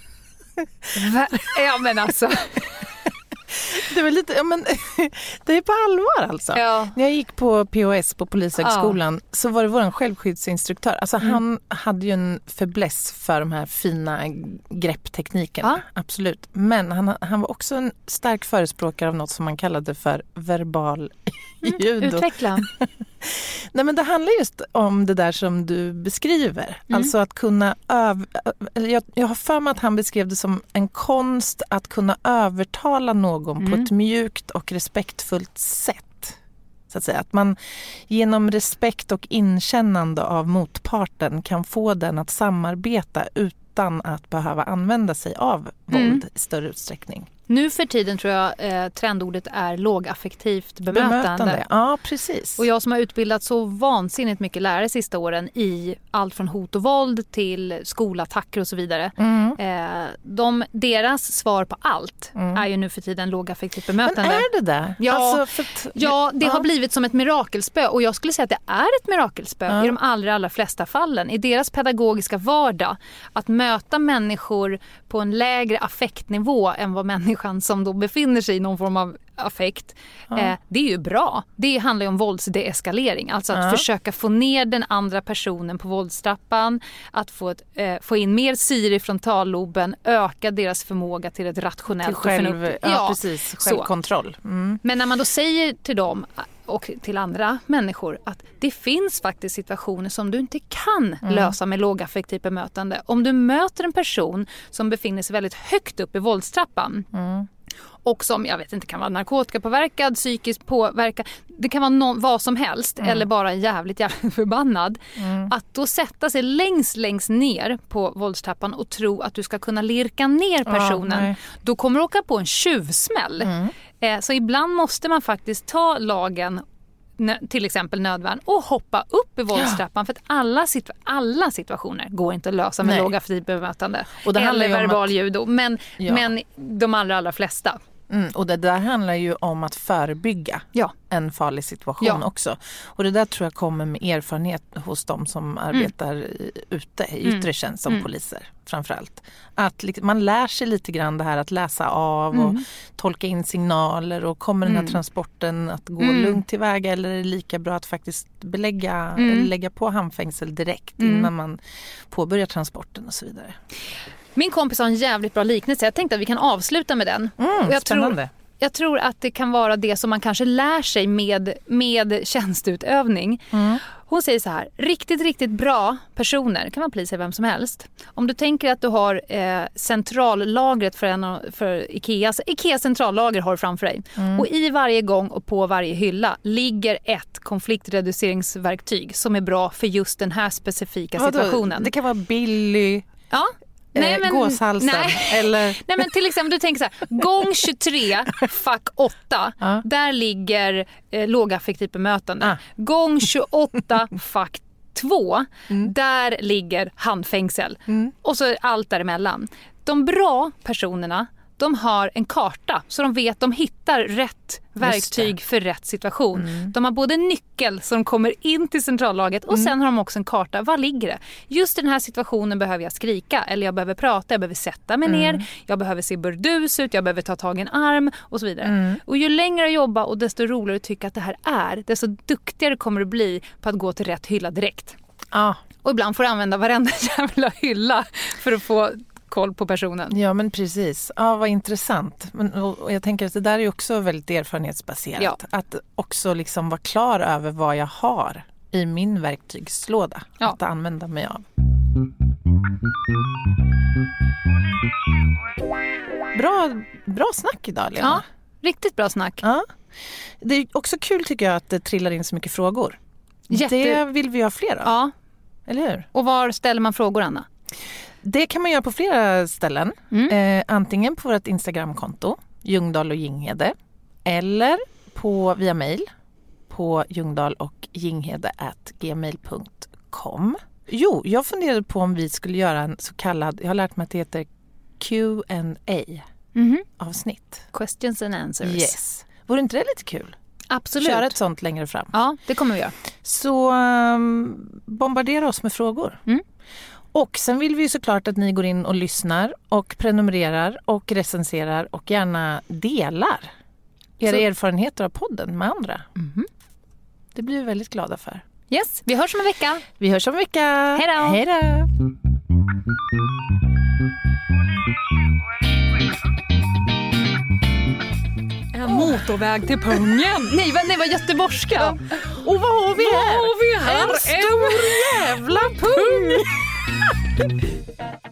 Ja, men alltså... Det var lite, det är på allvar alltså. Ja. När jag gick på POS på Polishögskolan så var det vår självskyddsinstruktör. Alltså han hade ju en fäbless för de här fina greppteknikerna. Absolut. Men han var också en stark förespråkare av något som man kallade för verbal judo. Utveckla. Nej, men det handlar just om det där som du beskriver. Alltså att kunna jag har för mig att han beskrev det som en konst att kunna övertala någon på ett mjukt och respektfullt sätt. Så att säga. Att man genom respekt och inkännande av motparten kan få den att samarbeta utan att behöva använda sig av våld i större utsträckning. Nu för tiden tror jag trendordet är lågaffektivt bemötande. Ja, precis. Och jag som har utbildat så vansinnigt mycket lärare sista åren i allt från hot och våld till skolattacker och så vidare. Deras svar på allt är ju nu för tiden lågaffektivt bemötande. Men är det där? Ja, alltså det har blivit som ett mirakelspö, och jag skulle säga att det är ett mirakelspö i de allra flesta fallen. I deras pedagogiska vardag, att möta människor på en lägre affektnivå än vad människor som då befinner sig i någon form av affekt, det är ju bra. Det handlar ju om våldsdeeskalering, alltså att försöka få ner den andra personen på våldstrappan, att få in mer syre i frontalloben, öka deras förmåga till ett rationellt och förnuftigt. Precis, självkontroll. Men när man då säger till dem och till andra människor att det finns faktiskt situationer som du inte kan lösa med lågaffektivt bemötande. Om du möter en person som befinner sig väldigt högt upp i våldstrappan och som, jag vet inte, kan vara narkotikapåverkad, psykiskt påverkad, det kan vara vad som helst, eller bara jävligt förbannad, att då sätta sig längst ner på våldstrappan och tro att du ska kunna lirka ner personen, då kommer du åka på en tjuvsmäll. Så ibland måste man faktiskt ta lagen, till exempel nödvärn, och hoppa upp i våldstrappan, för att alla situationer går inte att lösa med lågaffektivt bemötande och det eller verbal judo, men de allra flesta. Och det där handlar ju om att förebygga en farlig situation också. Och det där tror jag kommer med erfarenhet hos de som arbetar ute i yttre tjänst som poliser framförallt. Att man lär sig lite grann det här att läsa av och tolka in signaler, och kommer den här transporten att gå lugnt tillväga, eller är det lika bra att faktiskt lägga på handfängsel direkt innan man påbörjar transporten och så vidare. Min kompis har en jävligt bra liknelse. Jag tänkte att vi kan avsluta med den. Spännande. Jag tror att det kan vara det som man kanske lär sig med tjänsteutövning. Hon säger så här: riktigt bra personer, kan vara poliser vem som helst. Om du tänker att du har centrallagret för Ikea centrallager har du framför dig. Och i varje gång och på varje hylla ligger ett konfliktreduceringsverktyg som är bra för just den här specifika situationen. Det kan vara Billy... Ja. Gåshalsen. Eller... Nej, men till exempel du tänker så här: gång 23 fack 8 där ligger lågaffektivt bemötande. Gång 28 fack 2 där ligger handfängsel. Och så är allt däremellan. De bra personerna, de har en karta så de vet, de hittar rätt verktyg för rätt situation. De har både nyckel som kommer in till centrallaget och sen har de också en karta. Var ligger det? Just i den här situationen behöver jag skrika, eller jag behöver prata, jag behöver sätta mig ner, jag behöver se burdus ut, jag behöver ta tag i en arm och så vidare. Och ju längre jag jobbar och desto roligare tycker att det här är, desto duktigare kommer det bli på att gå till rätt hylla direkt. Och ibland får du använda varenda jävla hylla för att få koll på personen. Ja, men precis. Ja, vad intressant. Och jag tänker att det där är också väldigt erfarenhetsbaserat. Ja. Att också liksom vara klar över vad jag har i min verktygslåda att använda mig av. Bra snack idag, Lena. Ja, riktigt bra snack. Ja. Det är också kul tycker jag att det trillar in så mycket frågor. Det vill vi ha fler av. Ja. Eller hur? Och var ställer man frågor, Anna? Det kan man göra på flera ställen. Antingen på vårt Instagramkonto, Ljungdahl och Ginghede, eller via mail på ljungdahlochginghede@gmail.com. Jo, jag funderade på om vi skulle göra en så kallad, jag har lärt mig att det heter Q&A-avsnitt. Questions and answers. Yes. Vore inte det lite kul? Absolut. Köra ett sånt längre fram. Ja, det kommer vi göra. Så bombardera oss med frågor. Och sen vill vi såklart att ni går in och lyssnar och prenumererar och recenserar och gärna delar era erfarenheter av podden med andra. Det blir vi väldigt glada för. Yes, vi hörs om en vecka. Hej då. Hej då. En motorväg till Pungen. Nej, vad göteborgska. Och vad har vi här? En stor jävla pung.